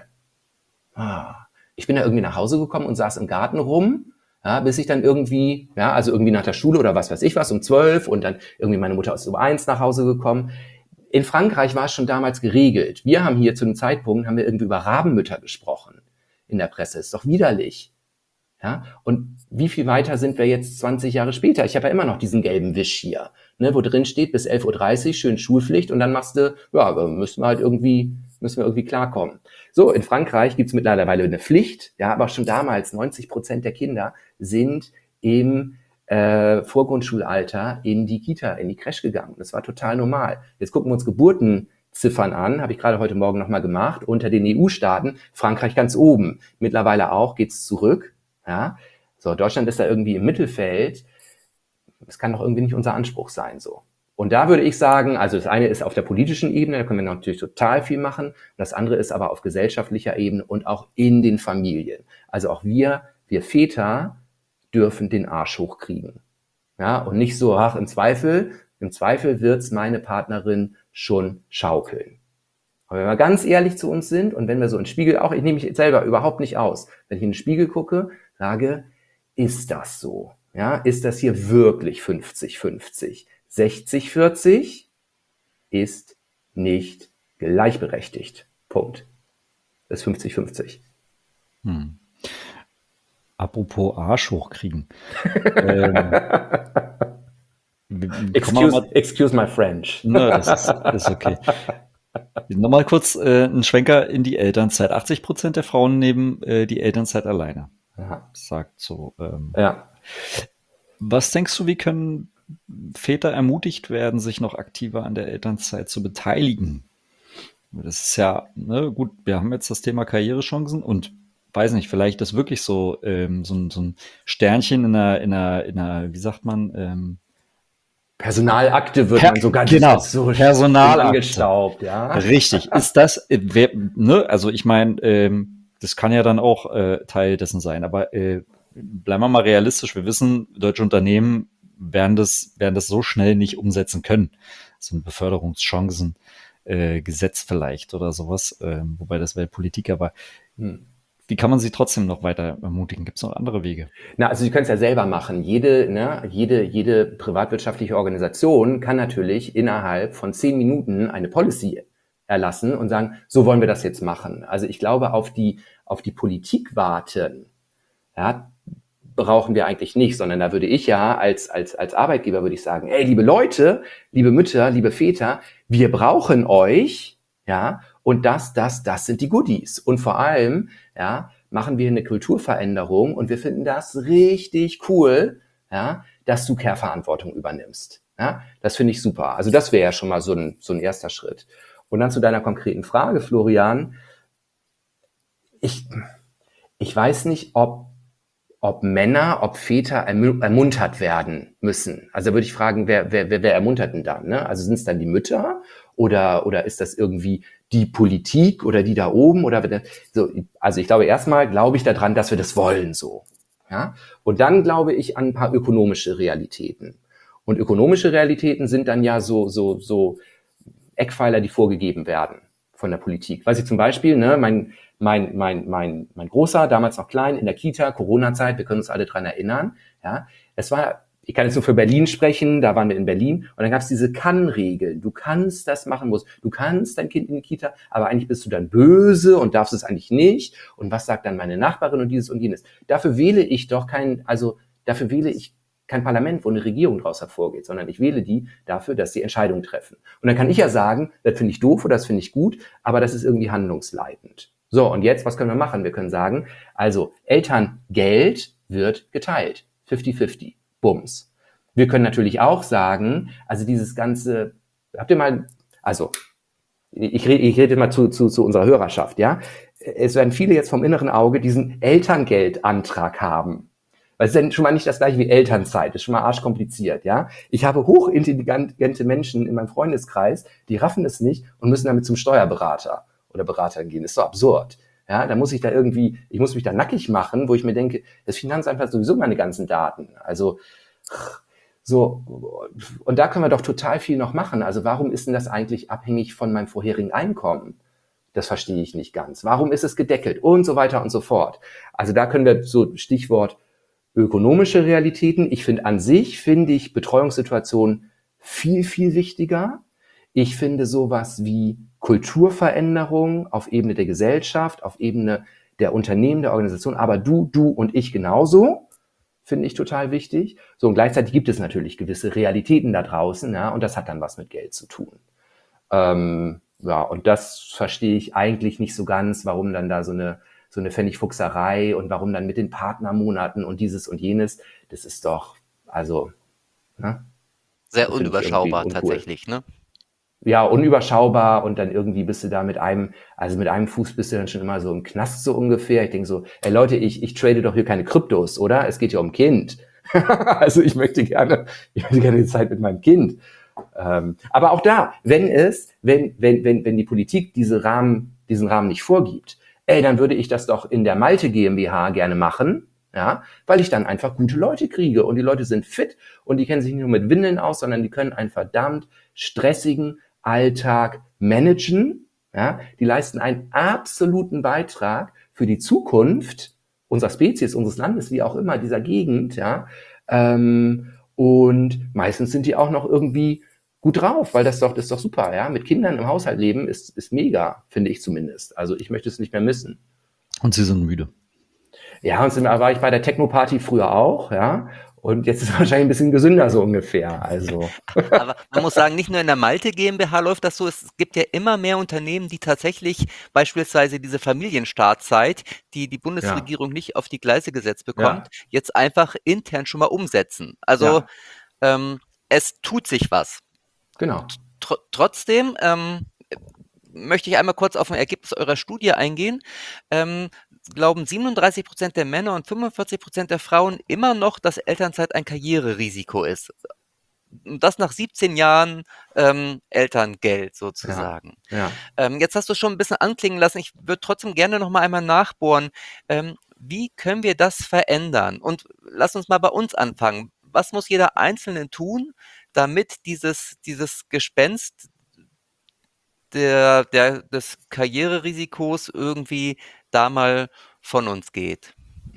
Ah, ich bin da irgendwie nach Hause gekommen und saß im Garten rum, ja, bis ich dann irgendwie, ja, also irgendwie nach der Schule oder was weiß ich was, um zwölf und dann irgendwie meine Mutter ist um eins nach Hause gekommen. In Frankreich war es schon damals geregelt. Wir haben hier zu dem Zeitpunkt, haben wir irgendwie über Rabenmütter gesprochen in der Presse. Ist doch widerlich. Ja, und wie viel weiter sind wir jetzt zwanzig Jahre später? Ich habe ja immer noch diesen gelben Wisch hier, ne, wo drin steht, bis elf Uhr dreißig, schön Schulpflicht und dann machst du, ja, müssen wir halt irgendwie, müssen wir irgendwie klarkommen. So, in Frankreich gibt's mittlerweile eine Pflicht, ja, aber schon damals neunzig Prozent der Kinder sind im äh, Vorgrundschulalter in die Kita, in die Crèche gegangen. Das war total normal. Jetzt gucken wir uns Geburtenziffern an, habe ich gerade heute Morgen nochmal gemacht, unter den E U-Staaten, Frankreich ganz oben. Mittlerweile auch, geht's zurück. Ja, so, Deutschland ist da irgendwie im Mittelfeld. Das kann doch irgendwie nicht unser Anspruch sein, so. Und da würde ich sagen, also das eine ist auf der politischen Ebene, da können wir natürlich total viel machen. Das andere ist aber auf gesellschaftlicher Ebene und auch in den Familien. Also auch wir, wir Väter dürfen den Arsch hochkriegen. Ja, und nicht so, ach, im Zweifel, im Zweifel wird's meine Partnerin schon schaukeln. Aber wenn wir ganz ehrlich zu uns sind und wenn wir so in den Spiegel, auch ich nehme mich selber überhaupt nicht aus, wenn ich in den Spiegel gucke, sage, ist das so? Ja, ist das hier wirklich fünfzig fünfzig? sechzig vierzig ist nicht gleichberechtigt. Punkt. Das ist fünfzig fünfzig. Hm. Apropos Arsch hochkriegen. ähm, excuse, mal, excuse my French. Ne, das ist, ist okay. Nochmal kurz äh, einen Schwenker in die Elternzeit. achtzig Prozent der Frauen nehmen äh, die Elternzeit alleine. Aha. Sagt so. Ähm, ja. Was denkst du, wie können Väter ermutigt werden, sich noch aktiver an der Elternzeit zu beteiligen? Das ist ja, ne, gut, wir haben jetzt das Thema Karrierechancen und weiß nicht, vielleicht ist wirklich so, ähm, so, ein, so ein Sternchen in einer, in einer, in einer, wie sagt man, ähm, Personalakte wird per, man sogar genau, so Personalakte. angestaubt, ja. Richtig. Ist das, äh, wer, ne, also ich meine, ähm, das kann ja dann auch äh, Teil dessen sein, aber äh, bleiben wir mal realistisch. Wir wissen, deutsche Unternehmen werden das, werden das so schnell nicht umsetzen können. So ein Beförderungschancen äh, Gesetz vielleicht oder sowas, äh, wobei das wäre Politik, aber hm. Wie kann man sie trotzdem noch weiter ermutigen? Gibt es noch andere Wege? Na, also Sie können es ja selber machen. Jede, ne, jede, jede privatwirtschaftliche Organisation kann natürlich innerhalb von zehn Minuten eine Policy erlassen und sagen, so wollen wir das jetzt machen. Also ich glaube, auf die, auf die Politik warten, ja, brauchen wir eigentlich nicht, sondern da würde ich ja als, als, als Arbeitgeber würde ich sagen, ey, liebe Leute, liebe Mütter, liebe Väter, wir brauchen euch, ja, und das, das, das sind die Goodies. Und vor allem, ja, machen wir eine Kulturveränderung und wir finden das richtig cool, ja, dass du Care-Verantwortung übernimmst. Ja, das finde ich super. Also das wäre ja schon mal so ein, so ein erster Schritt. Und dann zu deiner konkreten Frage, Florian. Ich, ich weiß nicht, ob, ob Männer, ob Väter ermu- ermuntert werden müssen. Also da würde ich fragen, wer, wer, wer, wer ermuntert denn dann? Ne? Also sind es dann die Mütter oder, oder ist das irgendwie die Politik oder die da oben? Oder wer- so, also ich glaube, erstmal glaube ich daran, dass wir das wollen so. Ja? Und dann glaube ich an ein paar ökonomische Realitäten. Und ökonomische Realitäten sind dann ja so, so, so Eckpfeiler, die vorgegeben werden von der Politik. Weiß ich zum Beispiel, ne, mein, mein, mein, mein, mein Großer, damals noch klein, in der Kita, Corona-Zeit, wir können uns alle dran erinnern, ja, es war, ich kann jetzt nur für Berlin sprechen, da waren wir in Berlin und dann gab es diese Kann-Regeln. Du kannst das machen, musst, du kannst dein Kind in die Kita, aber eigentlich bist du dann böse und darfst es eigentlich nicht. Und was sagt dann meine Nachbarin und dieses und jenes? Dafür wähle ich doch kein, also dafür wähle ich kein Parlament, wo eine Regierung daraus hervorgeht, sondern ich wähle die dafür, dass sie Entscheidungen treffen. Und dann kann ich ja sagen, das finde ich doof oder das finde ich gut, aber das ist irgendwie handlungsleitend. So, und jetzt, was können wir machen? Wir können sagen, also Elterngeld wird geteilt. fünfzig fünfzig. Bums. Wir können natürlich auch sagen, also dieses ganze, habt ihr mal, also ich rede, ich rede mal zu, zu, zu unserer Hörerschaft, ja. Es werden viele jetzt vom inneren Auge diesen Elterngeldantrag haben. Weil es ist ja schon mal nicht das gleiche wie Elternzeit, das ist schon mal arschkompliziert, ja. Ich habe hochintelligente Menschen in meinem Freundeskreis, die raffen es nicht und müssen damit zum Steuerberater oder Beraterin gehen. Das ist so absurd. Ja, da muss ich da irgendwie, ich muss mich da nackig machen, wo ich mir denke, das Finanzamt hat sowieso meine ganzen Daten. Also, so, und da können wir doch total viel noch machen. Also warum ist denn das eigentlich abhängig von meinem vorherigen Einkommen? Das verstehe ich nicht ganz. Warum ist es gedeckelt? Und so weiter und so fort. Also da können wir so Stichwort ökonomische Realitäten. Ich finde an sich, finde ich Betreuungssituationen viel, viel wichtiger. Ich finde sowas wie Kulturveränderung auf Ebene der Gesellschaft, auf Ebene der Unternehmen, der Organisation, aber du, du und ich genauso, finde ich total wichtig. So, und gleichzeitig gibt es natürlich gewisse Realitäten da draußen, ja, und das hat dann was mit Geld zu tun. Ähm, ja, und das verstehe ich eigentlich nicht so ganz, warum dann da so eine so eine Pfennigfuchserei und warum dann mit den Partnermonaten und dieses und jenes, das ist doch, also, ne? Sehr Das finde ich irgendwie unüberschaubar uncool. tatsächlich, ne? Ja, unüberschaubar und dann irgendwie bist du da mit einem, also mit einem Fuß bist du dann schon immer so im Knast so ungefähr. Ich denke so, ey Leute, ich, ich trade doch hier keine Kryptos, oder? Es geht ja um Kind. Also ich möchte gerne, ich möchte gerne die Zeit mit meinem Kind. Ähm, aber auch da, wenn es, wenn, wenn, wenn, wenn die Politik diese Rahmen, diesen Rahmen nicht vorgibt, ey, dann würde ich das doch in der Malte GmbH gerne machen, ja, weil ich dann einfach gute Leute kriege und die Leute sind fit und die kennen sich nicht nur mit Windeln aus, sondern die können einen verdammt stressigen Alltag managen, ja, die leisten einen absoluten Beitrag für die Zukunft unserer Spezies, unseres Landes, wie auch immer, dieser Gegend, ja, ähm, und meistens sind die auch noch irgendwie gut drauf, weil das doch, das ist doch super, ja. Mit Kindern im Haushalt leben ist, ist mega, finde ich zumindest. Also ich möchte es nicht mehr missen. Und sie sind müde. Ja, und da war ich bei der Techno-Party früher auch, ja. Und jetzt ist es wahrscheinlich ein bisschen gesünder so ungefähr. Also. Aber man muss sagen, nicht nur in der Malte GmbH läuft das so, es gibt ja immer mehr Unternehmen, die tatsächlich beispielsweise diese Familienstartzeit, die die Bundesregierung ja. nicht auf die Gleise gesetzt bekommt, ja. jetzt einfach intern schon mal umsetzen. Also ja. ähm, es tut sich was. Genau. Tr- trotzdem ähm, möchte ich einmal kurz auf ein Ergebnis eurer Studie eingehen. Ähm, glauben siebenunddreißig Prozent der Männer und fünfundvierzig Prozent der Frauen immer noch, dass Elternzeit ein Karriererisiko ist. Und das nach siebzehn Jahren ähm, Elterngeld sozusagen. Ja, ja. Ähm, jetzt hast du schon ein bisschen anklingen lassen. Ich würde trotzdem gerne noch mal einmal nachbohren. Ähm, wie können wir das verändern? Und lass uns mal bei uns anfangen. Was muss jeder Einzelne tun, damit dieses, dieses Gespenst der, der, des Karriererisikos irgendwie da mal von uns geht?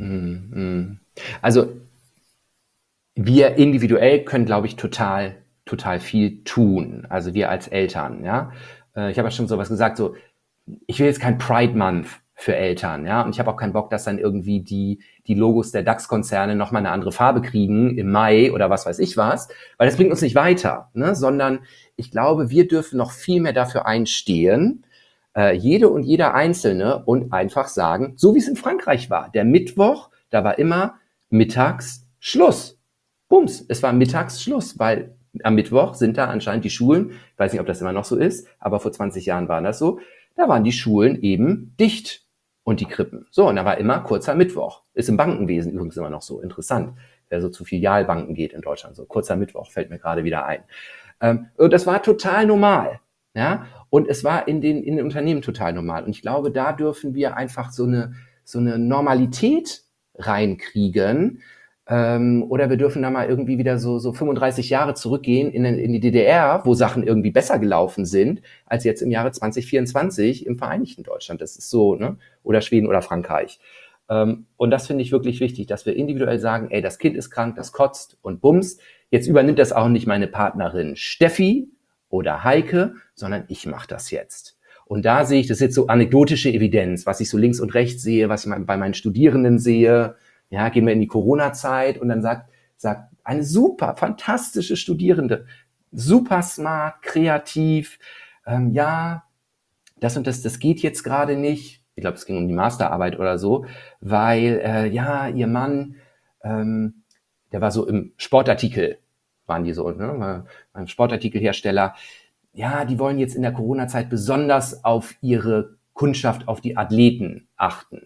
Also wir individuell können, glaube ich, total, total viel tun. Also wir als Eltern, ja. Ich habe ja schon sowas gesagt, so, ich will jetzt kein Pride Month für Eltern, ja. Und ich habe auch keinen Bock, dass dann irgendwie die, die Logos der DAX-Konzerne nochmal eine andere Farbe kriegen im Mai oder was weiß ich was, weil das bringt uns nicht weiter, ne? Sondern ich glaube, wir dürfen noch viel mehr dafür einstehen, äh, jede und jeder Einzelne, und einfach sagen, so wie es in Frankreich war, der Mittwoch, da war immer mittags Schluss. Bums, es war mittags Schluss, weil am Mittwoch sind da anscheinend die Schulen, ich weiß nicht, ob das immer noch so ist, aber vor zwanzig Jahren waren das so, da waren die Schulen eben dicht und die Krippen. So, und da war immer kurzer Mittwoch. Ist im Bankenwesen übrigens immer noch so interessant, wer so zu Filialbanken geht in Deutschland. So kurzer Mittwoch fällt mir gerade wieder ein. Ähm, und das war total normal. Ja, und es war in den, in den Unternehmen total normal. Und ich glaube, da dürfen wir einfach so eine, so eine Normalität reinkriegen. Ähm, oder wir dürfen da mal irgendwie wieder so, so fünfunddreißig Jahre zurückgehen in, in die D D R, wo Sachen irgendwie besser gelaufen sind, als jetzt im Jahre zwanzig vierundzwanzig im Vereinigten Deutschland. Das ist so, ne? Oder Schweden oder Frankreich. Ähm, und das finde ich wirklich wichtig, dass wir individuell sagen, ey, das Kind ist krank, das kotzt und bums. Jetzt übernimmt das auch nicht meine Partnerin Steffi oder Heike, sondern ich mache das jetzt. Und da sehe ich, das ist jetzt so anekdotische Evidenz, was ich so links und rechts sehe, was ich bei meinen Studierenden sehe. Ja, gehen wir in die Corona-Zeit und dann sagt, sagt eine super, fantastische Studierende, super smart, kreativ, ähm, ja, das und das, das geht jetzt gerade nicht. Ich glaube, es ging um die Masterarbeit oder so, weil, äh, ja, ihr Mann, ähm, der war so im Sportartikel, waren die so, ne, beim Sportartikelhersteller, ja, die wollen jetzt in der Corona-Zeit besonders auf ihre Kundschaft, auf die Athleten achten.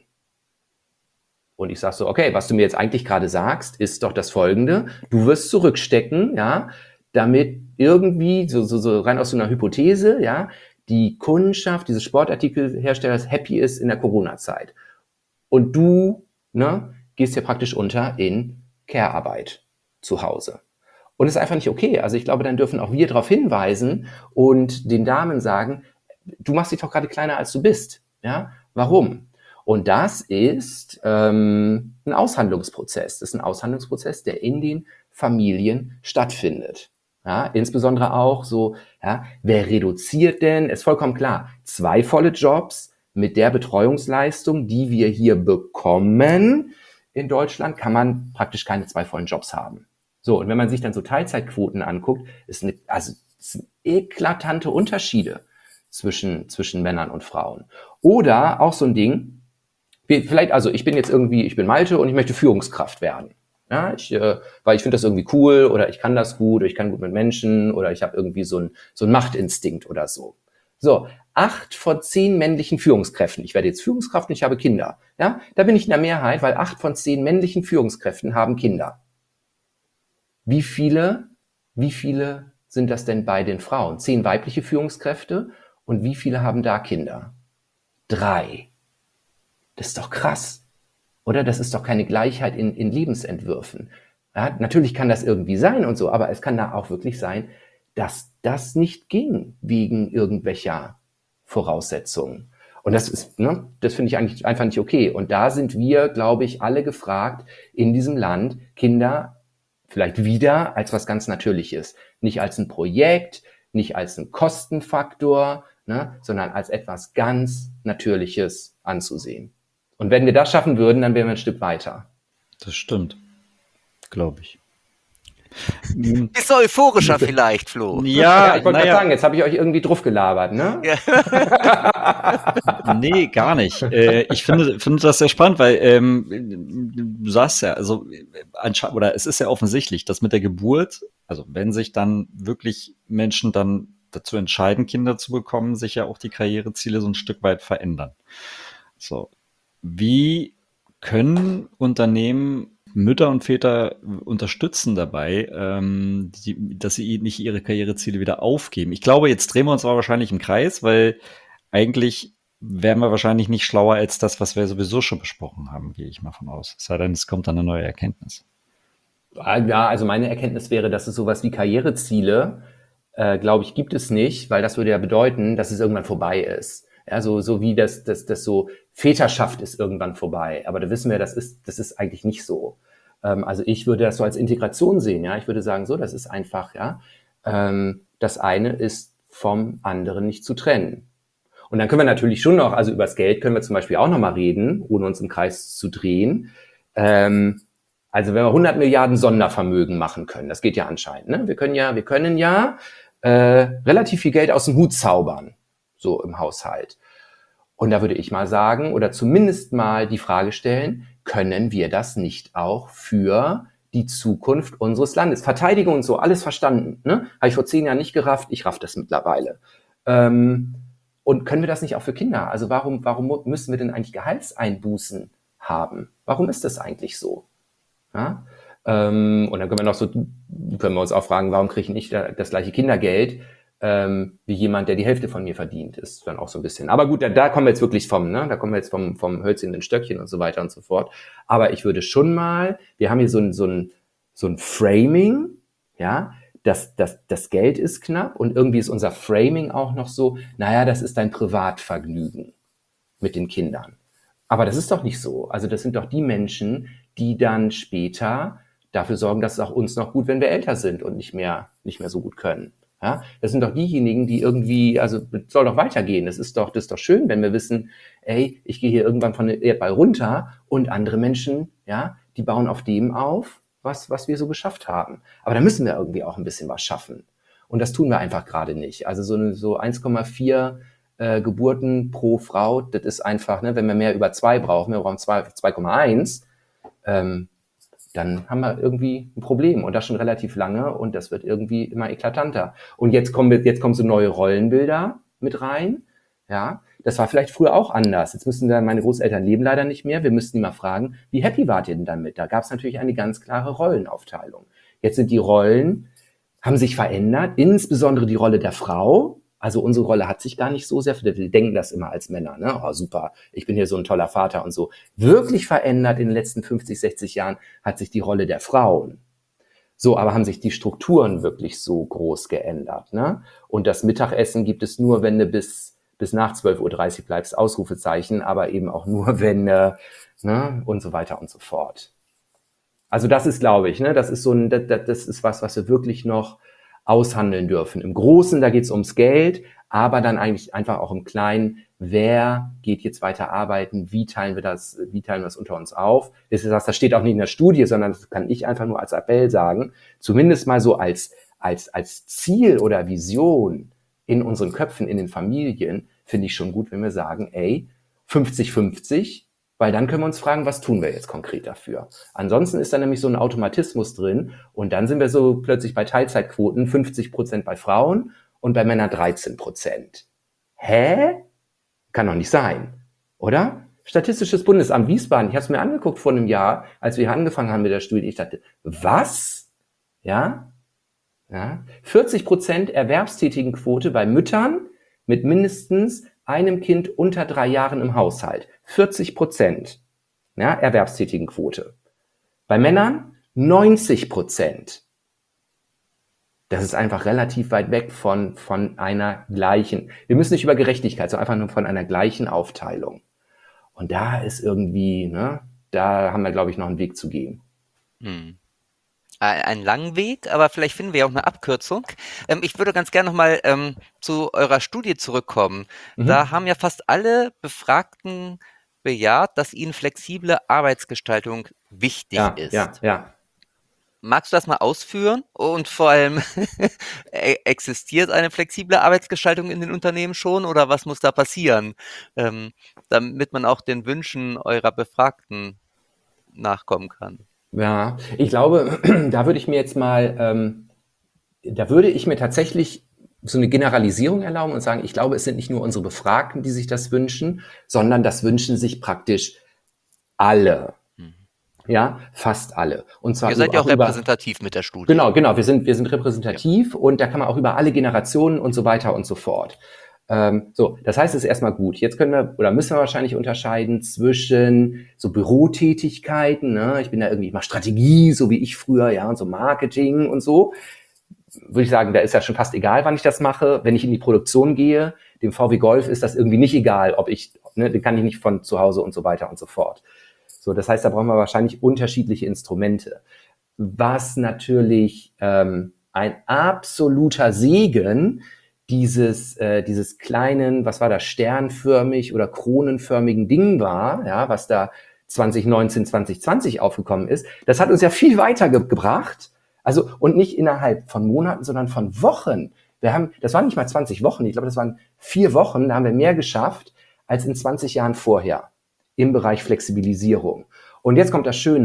Und ich sage so, okay, was du mir jetzt eigentlich gerade sagst, ist doch das Folgende. Du wirst zurückstecken, ja, damit irgendwie, so, so, so rein aus so einer Hypothese, ja, die Kundschaft dieses Sportartikelherstellers happy ist in der Corona-Zeit. Und du, ne, gehst ja praktisch unter in Care-Arbeit zu Hause. Und das ist einfach nicht okay. Also ich glaube, dann dürfen auch wir darauf hinweisen und den Damen sagen, du machst dich doch gerade kleiner, als du bist. Ja, warum? Und das ist ähm, ein Aushandlungsprozess. Das ist ein Aushandlungsprozess, der in den Familien stattfindet. Ja, insbesondere auch so, ja, wer reduziert denn? Ist vollkommen klar. Zwei volle Jobs mit der Betreuungsleistung, die wir hier bekommen in Deutschland, kann man praktisch keine zwei vollen Jobs haben. So, und wenn man sich dann so Teilzeitquoten anguckt, ist eine, also es sind eklatante Unterschiede zwischen, zwischen Männern und Frauen. Oder auch so ein Ding, vielleicht, also ich bin jetzt irgendwie, ich bin Malte und ich möchte Führungskraft werden. Ja, ich, äh, weil ich finde das irgendwie cool oder ich kann das gut oder ich kann gut mit Menschen oder ich habe irgendwie so ein so ein Machtinstinkt oder so. So, acht von zehn männlichen Führungskräften, ich werde jetzt Führungskraft und ich habe Kinder. Ja, da bin ich in der Mehrheit, weil acht von zehn männlichen Führungskräften haben Kinder. Wie viele, wie viele sind das denn bei den Frauen? Zehn weibliche Führungskräfte und wie viele haben da Kinder? Drei. Das ist doch krass, oder? Das ist doch keine Gleichheit in, in Lebensentwürfen. Ja, natürlich kann das irgendwie sein und so, aber es kann da auch wirklich sein, dass das nicht ging wegen irgendwelcher Voraussetzungen. Und das ist, ne, das finde ich eigentlich einfach nicht okay. Und da sind wir, glaube ich, alle gefragt, in diesem Land Kinder vielleicht wieder als was ganz Natürliches. Nicht als ein Projekt, nicht als ein Kostenfaktor, ne, sondern als etwas ganz Natürliches anzusehen. Und wenn wir das schaffen würden, dann wären wir ein Stück weiter. Das stimmt, glaube ich. Bist du euphorischer vielleicht, Flo? Ja, ja ich wollte naja. gerade sagen, jetzt habe ich euch irgendwie drauf gelabert, ne? Ja. Nee, gar nicht. Äh, ich finde, finde das sehr spannend, weil ähm, du sagst ja, also anscheinend, oder es ist ja offensichtlich, dass mit der Geburt, also wenn sich dann wirklich Menschen dann dazu entscheiden, Kinder zu bekommen, sich ja auch die Karriereziele so ein Stück weit verändern. So, wie können Unternehmen Mütter und Väter unterstützen dabei, ähm, die, dass sie nicht ihre Karriereziele wieder aufgeben? Ich glaube, jetzt drehen wir uns aber wahrscheinlich im Kreis, weil eigentlich wären wir wahrscheinlich nicht schlauer als das, was wir sowieso schon besprochen haben, gehe ich mal von aus. Es sei denn, es kommt dann eine neue Erkenntnis. Ja, also meine Erkenntnis wäre, dass es sowas wie Karriereziele, äh, glaube ich, gibt es nicht, weil das würde ja bedeuten, dass es irgendwann vorbei ist. Ja, so, so wie das, das, das so Väterschaft ist irgendwann vorbei. Aber da wissen wir, das ist, das ist eigentlich nicht so. Ähm, also ich würde das so als Integration sehen. Ja, ich würde sagen, so, das ist einfach, ja, ähm, das eine ist vom anderen nicht zu trennen. Und dann können wir natürlich schon noch, also über das Geld können wir zum Beispiel auch noch mal reden, ohne uns im Kreis zu drehen. Ähm, also wenn wir hundert Milliarden Sondervermögen machen können, das geht ja anscheinend, ne? Wir können ja, wir können ja äh, relativ viel Geld aus dem Hut zaubern, so im Haushalt. Und da würde ich mal sagen, oder zumindest mal die Frage stellen, können wir das nicht auch für die Zukunft unseres Landes. Verteidigung und so, alles verstanden. Ne? Habe ich vor zehn Jahren nicht gerafft, ich raff das mittlerweile. Ähm, und können wir das nicht auch für Kinder? Also warum, warum müssen wir denn eigentlich Gehaltseinbußen haben? Warum ist das eigentlich so? Ja? Ähm, und dann können wir noch so, können wir uns auch fragen, warum kriege ich nicht das gleiche Kindergeld ähm, wie jemand, der die Hälfte von mir verdient? Ist dann auch so ein bisschen. Aber gut, da, da kommen wir jetzt wirklich vom, ne? Da kommen wir jetzt vom, vom Hölzchen in den Stöckchen und so weiter und so fort. Aber ich würde schon mal, wir haben hier so ein, so ein, so ein Framing, ja, das, das, das Geld ist knapp und irgendwie ist unser Framing auch noch so, naja, das ist ein Privatvergnügen mit den Kindern. Aber das ist doch nicht so. Also das sind doch die Menschen, die dann später dafür sorgen, dass es auch uns noch gut, wenn wir älter sind und nicht mehr, nicht mehr so gut können. Ja? Das sind doch diejenigen, die irgendwie, also es soll doch weitergehen. Das ist doch, das ist doch schön, wenn wir wissen, ey, ich gehe hier irgendwann von der Erdball runter und andere Menschen, ja, die bauen auf dem auf, was, was wir so geschafft haben. Aber da müssen wir irgendwie auch ein bisschen was schaffen. Und das tun wir einfach gerade nicht. Also so, eine, so eins Komma vier äh, Geburten pro Frau, das ist einfach, ne, wenn wir mehr über zwei brauchen, wir brauchen zwei Komma eins, ähm, dann haben wir irgendwie ein Problem und das schon relativ lange und das wird irgendwie immer eklatanter. Und jetzt kommen wir, jetzt kommen so neue Rollenbilder mit rein, ja. Das war vielleicht früher auch anders. Jetzt müssen wir, meine Großeltern leben leider nicht mehr. Wir müssten die mal fragen, wie happy wart ihr denn damit? Da gab es natürlich eine ganz klare Rollenaufteilung. Jetzt sind die Rollen, haben sich verändert, insbesondere die Rolle der Frau. Also unsere Rolle hat sich gar nicht so sehr, wir denken das immer als Männer, ne? Oh, super, ich bin hier so ein toller Vater und so. Wirklich verändert in den letzten fünfzig, sechzig Jahren hat sich die Rolle der Frauen. So, aber haben sich die Strukturen wirklich so groß geändert, ne? Und das Mittagessen gibt es nur, wenn du bis bis nach zwölf Uhr dreißig bleibst, Ausrufezeichen, aber eben auch nur, wenn, äh, ne, und so weiter und so fort. Also das ist, glaube ich, ne, das ist so ein, das, das ist was, was wir wirklich noch aushandeln dürfen. Im Großen, da geht es ums Geld, aber dann eigentlich einfach auch im Kleinen, wer geht jetzt weiter arbeiten, wie teilen wir das, wie teilen wir das unter uns auf? Das ist das, das steht auch nicht in der Studie, sondern das kann ich einfach nur als Appell sagen, zumindest mal so als, als, als Ziel oder Vision in unseren Köpfen, in den Familien, finde ich schon gut, wenn wir sagen, ey, fünfzig fünfzig, weil dann können wir uns fragen, was tun wir jetzt konkret dafür? Ansonsten ist da nämlich so ein Automatismus drin und dann sind wir so plötzlich bei Teilzeitquoten fünfzig Prozent bei Frauen und bei Männern dreizehn Prozent. Hä? Kann doch nicht sein, oder? Statistisches Bundesamt Wiesbaden, ich habe es mir angeguckt vor einem Jahr, als wir angefangen haben mit der Studie, ich dachte, was? Ja? Ja, vierzig Prozent Erwerbstätigenquote bei Müttern mit mindestens einem Kind unter drei Jahren im Haushalt. vierzig Prozent, ja, Erwerbstätigenquote. Bei Männern neunzig Prozent. Das ist einfach relativ weit weg von, von einer gleichen, wir müssen nicht über Gerechtigkeit, sondern einfach nur von einer gleichen Aufteilung. Und da ist irgendwie, ne, da haben wir, glaube ich, noch einen Weg zu gehen. Hm. Einen langen Weg, aber vielleicht finden wir ja auch eine Abkürzung. Ähm, ich würde ganz gerne nochmal ähm, zu eurer Studie zurückkommen. Mhm. Da haben ja fast alle Befragten bejaht, dass ihnen flexible Arbeitsgestaltung wichtig Ja, ist. ja, ja. Magst du das mal ausführen? Und vor allem, e- existiert eine flexible Arbeitsgestaltung in den Unternehmen schon oder was muss da passieren, ähm, damit man auch den Wünschen eurer Befragten nachkommen kann? Ja, ich glaube, da würde ich mir jetzt mal, ähm, da würde ich mir tatsächlich so eine Generalisierung erlauben und sagen, ich glaube, es sind nicht nur unsere Befragten, die sich das wünschen, sondern das wünschen sich praktisch alle. Mhm. Ja, fast alle. Und zwar Ihr seid ja auch über, repräsentativ mit der Studie. Genau, genau. Wir sind, wir sind repräsentativ und da kann man auch über alle Generationen und so weiter und so fort. Ähm, so, das heißt, es ist erstmal gut. Jetzt können wir oder müssen wir wahrscheinlich unterscheiden zwischen so Bürotätigkeiten. Ne? Ich bin da irgendwie, ich mache Strategie, so wie ich früher, ja, und so Marketing und so. Würde ich sagen, da ist ja schon fast egal, wann ich das mache. Wenn ich in die Produktion gehe, dem V W Golf ist das irgendwie nicht egal, ob ich, ne, den kann ich nicht von zu Hause und so weiter und so fort. So, das heißt, da brauchen wir wahrscheinlich unterschiedliche Instrumente. Was natürlich ähm, ein absoluter Segen dieses äh, dieses kleinen, was war das, sternförmig oder kronenförmigen Ding war, ja, was da zwanzig neunzehn, zwanzig zwanzig aufgekommen ist, das hat uns ja viel weiter ge- gebracht. Also, und nicht innerhalb von Monaten, sondern von Wochen. Wir haben, das waren nicht mal zwanzig Wochen, ich glaube, das waren vier Wochen, da haben wir mehr geschafft als in zwanzig Jahren vorher im Bereich Flexibilisierung. Und jetzt kommt das Schöne,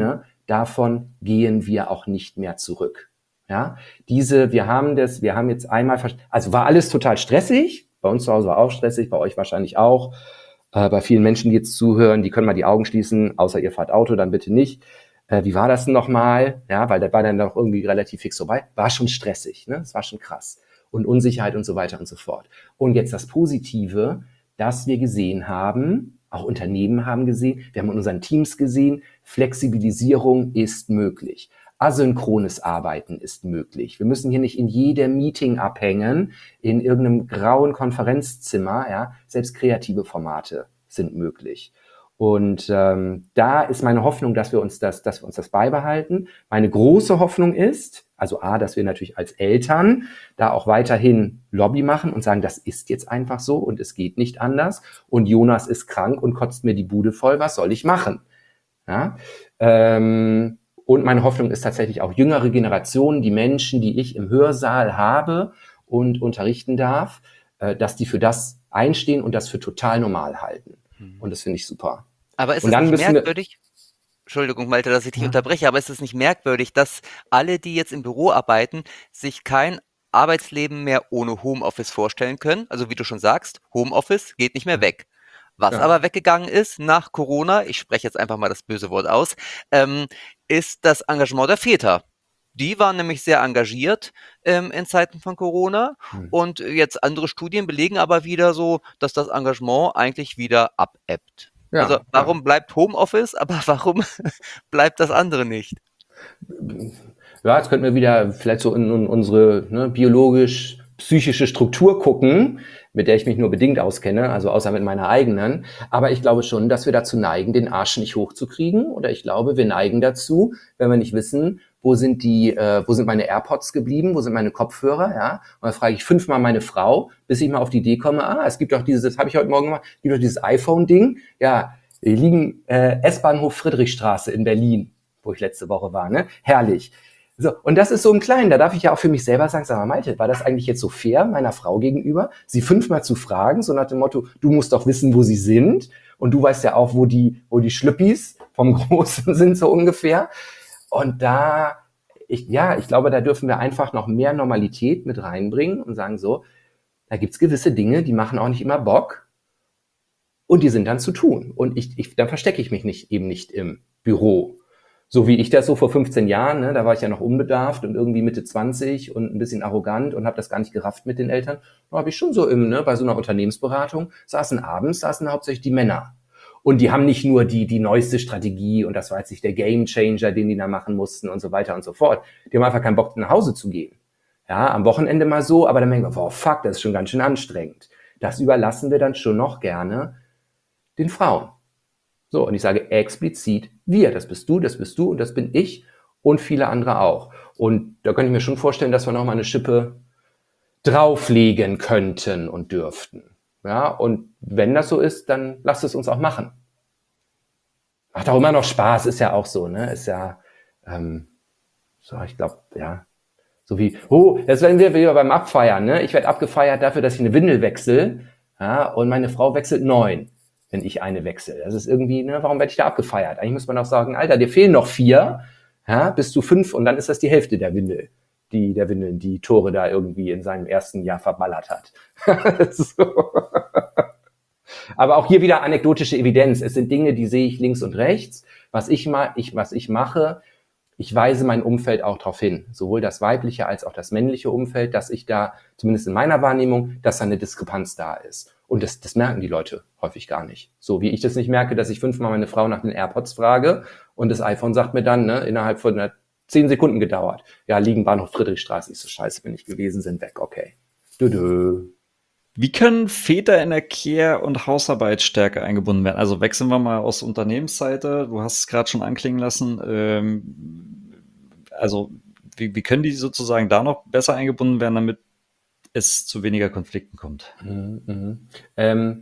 davon gehen wir auch nicht mehr zurück. Ja, diese, wir haben das, wir haben jetzt einmal, also war alles total stressig. Bei uns zu Hause war auch stressig, bei euch wahrscheinlich auch. Äh, bei vielen Menschen, die jetzt zuhören, die können mal die Augen schließen, außer ihr fahrt Auto, dann bitte nicht. Äh, wie war das denn nochmal? Ja, weil das war dann doch irgendwie relativ fix vorbei. War schon stressig, ne? Es war schon krass. Und Unsicherheit und so weiter und so fort. Und jetzt das Positive, dass wir gesehen haben, auch Unternehmen haben gesehen, wir haben in unseren Teams gesehen, Flexibilisierung ist möglich. Asynchrones Arbeiten ist möglich. Wir müssen hier nicht in jedem Meeting abhängen, in irgendeinem grauen Konferenzzimmer. Ja, selbst kreative Formate sind möglich. Und ähm, da ist meine Hoffnung, dass wir uns das, dass wir uns das beibehalten. Meine große Hoffnung ist, also A, dass wir natürlich als Eltern da auch weiterhin Lobby machen und sagen, das ist jetzt einfach so und es geht nicht anders. Und Jonas ist krank und kotzt mir die Bude voll. Was soll ich machen? Ja, ähm, und meine Hoffnung ist tatsächlich auch jüngere Generationen, die Menschen, die ich im Hörsaal habe und unterrichten darf, äh, dass die für das einstehen und das für total normal halten. Mhm. Und das finde ich super. Aber ist und es dann nicht müssen merkwürdig? Entschuldigung, Malte, dass ich dich Ja. unterbreche, aber ist es nicht merkwürdig, dass alle, die jetzt im Büro arbeiten, sich kein Arbeitsleben mehr ohne Homeoffice vorstellen können? Also wie du schon sagst, Homeoffice geht nicht mehr weg. Was Ja. aber weggegangen ist nach Corona, ich spreche jetzt einfach mal das böse Wort aus, ähm, ist das Engagement der Väter. Die waren nämlich sehr engagiert ähm, in Zeiten von Corona Hm. und jetzt andere Studien belegen aber wieder so, dass das Engagement eigentlich wieder abebbt. Ja, also warum ja. bleibt Homeoffice, aber warum bleibt das andere nicht? Ja, jetzt könnten wir wieder vielleicht so in, in unsere ne, biologisch-psychische Struktur gucken, mit der ich mich nur bedingt auskenne, also außer mit meiner eigenen. Aber ich glaube schon, dass wir dazu neigen, den Arsch nicht hochzukriegen. Oder ich glaube, wir neigen dazu, wenn wir nicht wissen, wo sind die, äh, wo sind meine AirPods geblieben, wo sind meine Kopfhörer, ja? Und dann frage ich fünfmal meine Frau, bis ich mal auf die Idee komme, ah, es gibt doch dieses, das habe ich heute Morgen gemacht, es gibt doch dieses iPhone-Ding, ja, die liegen äh, S-Bahnhof Friedrichstraße in Berlin, wo ich letzte Woche war, ne? Herrlich. So, und das ist so im Kleinen, da darf ich ja auch für mich selber sagen, sag mal, Malte, war das eigentlich jetzt so fair meiner Frau gegenüber, sie fünfmal zu fragen, so nach dem Motto, du musst doch wissen, wo sie sind und du weißt ja auch, wo die, wo die Schlüppis vom Großen sind, so ungefähr. Und da, ich, ja, ich glaube, da dürfen wir einfach noch mehr Normalität mit reinbringen und sagen so, da gibt's gewisse Dinge, die machen auch nicht immer Bock und die sind dann zu tun. Und ich, ich, dann verstecke ich mich nicht, eben nicht im Büro. So wie ich das so vor fünfzehn Jahren, ne, da war ich ja noch unbedarft und irgendwie Mitte zwanzig und ein bisschen arrogant und habe das gar nicht gerafft mit den Eltern. Da habe ich schon so im, ne, bei so einer Unternehmensberatung, saßen abends, saßen hauptsächlich die Männer. Und die haben nicht nur die, die neueste Strategie und das war jetzt nicht der Gamechanger, den die da machen mussten und so weiter und so fort. Die haben einfach keinen Bock, nach Hause zu gehen. Ja, am Wochenende mal so, aber dann denken wir, oh fuck, das ist schon ganz schön anstrengend. Das überlassen wir dann schon noch gerne den Frauen. So, und ich sage explizit wir, das bist du, das bist du und das bin ich und viele andere auch. Und da könnte ich mir schon vorstellen, dass wir noch mal eine Schippe drauflegen könnten und dürften. Ja, und wenn das so ist, dann lasst es uns auch machen. Macht auch immer noch Spaß, ist ja auch so, ne? Ist ja, ähm, so, ich glaube, ja, so wie, oh, jetzt werden wir wieder beim Abfeiern, ne? Ich werde abgefeiert dafür, dass ich eine Windel wechsle, ja, und meine Frau wechselt neun, wenn ich eine wechsle. Das ist irgendwie, ne, warum werde ich da abgefeiert? Eigentlich muss man auch sagen, Alter, dir fehlen noch vier, ja, bis zu fünf und dann ist das die Hälfte der Windel. Die der Windeln, die Tore da irgendwie in seinem ersten Jahr verballert hat. So. Aber auch hier wieder anekdotische Evidenz. Es sind Dinge, die sehe ich links und rechts. Was ich, ma- ich, was ich mache, ich weise mein Umfeld auch darauf hin, sowohl das weibliche als auch das männliche Umfeld, dass ich da, zumindest in meiner Wahrnehmung, dass da eine Diskrepanz da ist. Und das, das merken die Leute häufig gar nicht. So wie ich das nicht merke, dass ich fünfmal meine Frau nach den AirPods frage und das iPhone sagt mir dann, ne, innerhalb von einer zehn Sekunden gedauert. Ja, liegen Bahnhof Friedrichstraße. Ich so, scheiße, bin ich gewesen, sind weg, okay. Dödö. Wie können Väter in der Care- und Hausarbeit stärker eingebunden werden? Also wechseln wir mal aus Unternehmensseite. Du hast es gerade schon anklingen lassen. Ähm, also wie, wie können die sozusagen da noch besser eingebunden werden, damit es zu weniger Konflikten kommt? Mhm, mhm. Ähm,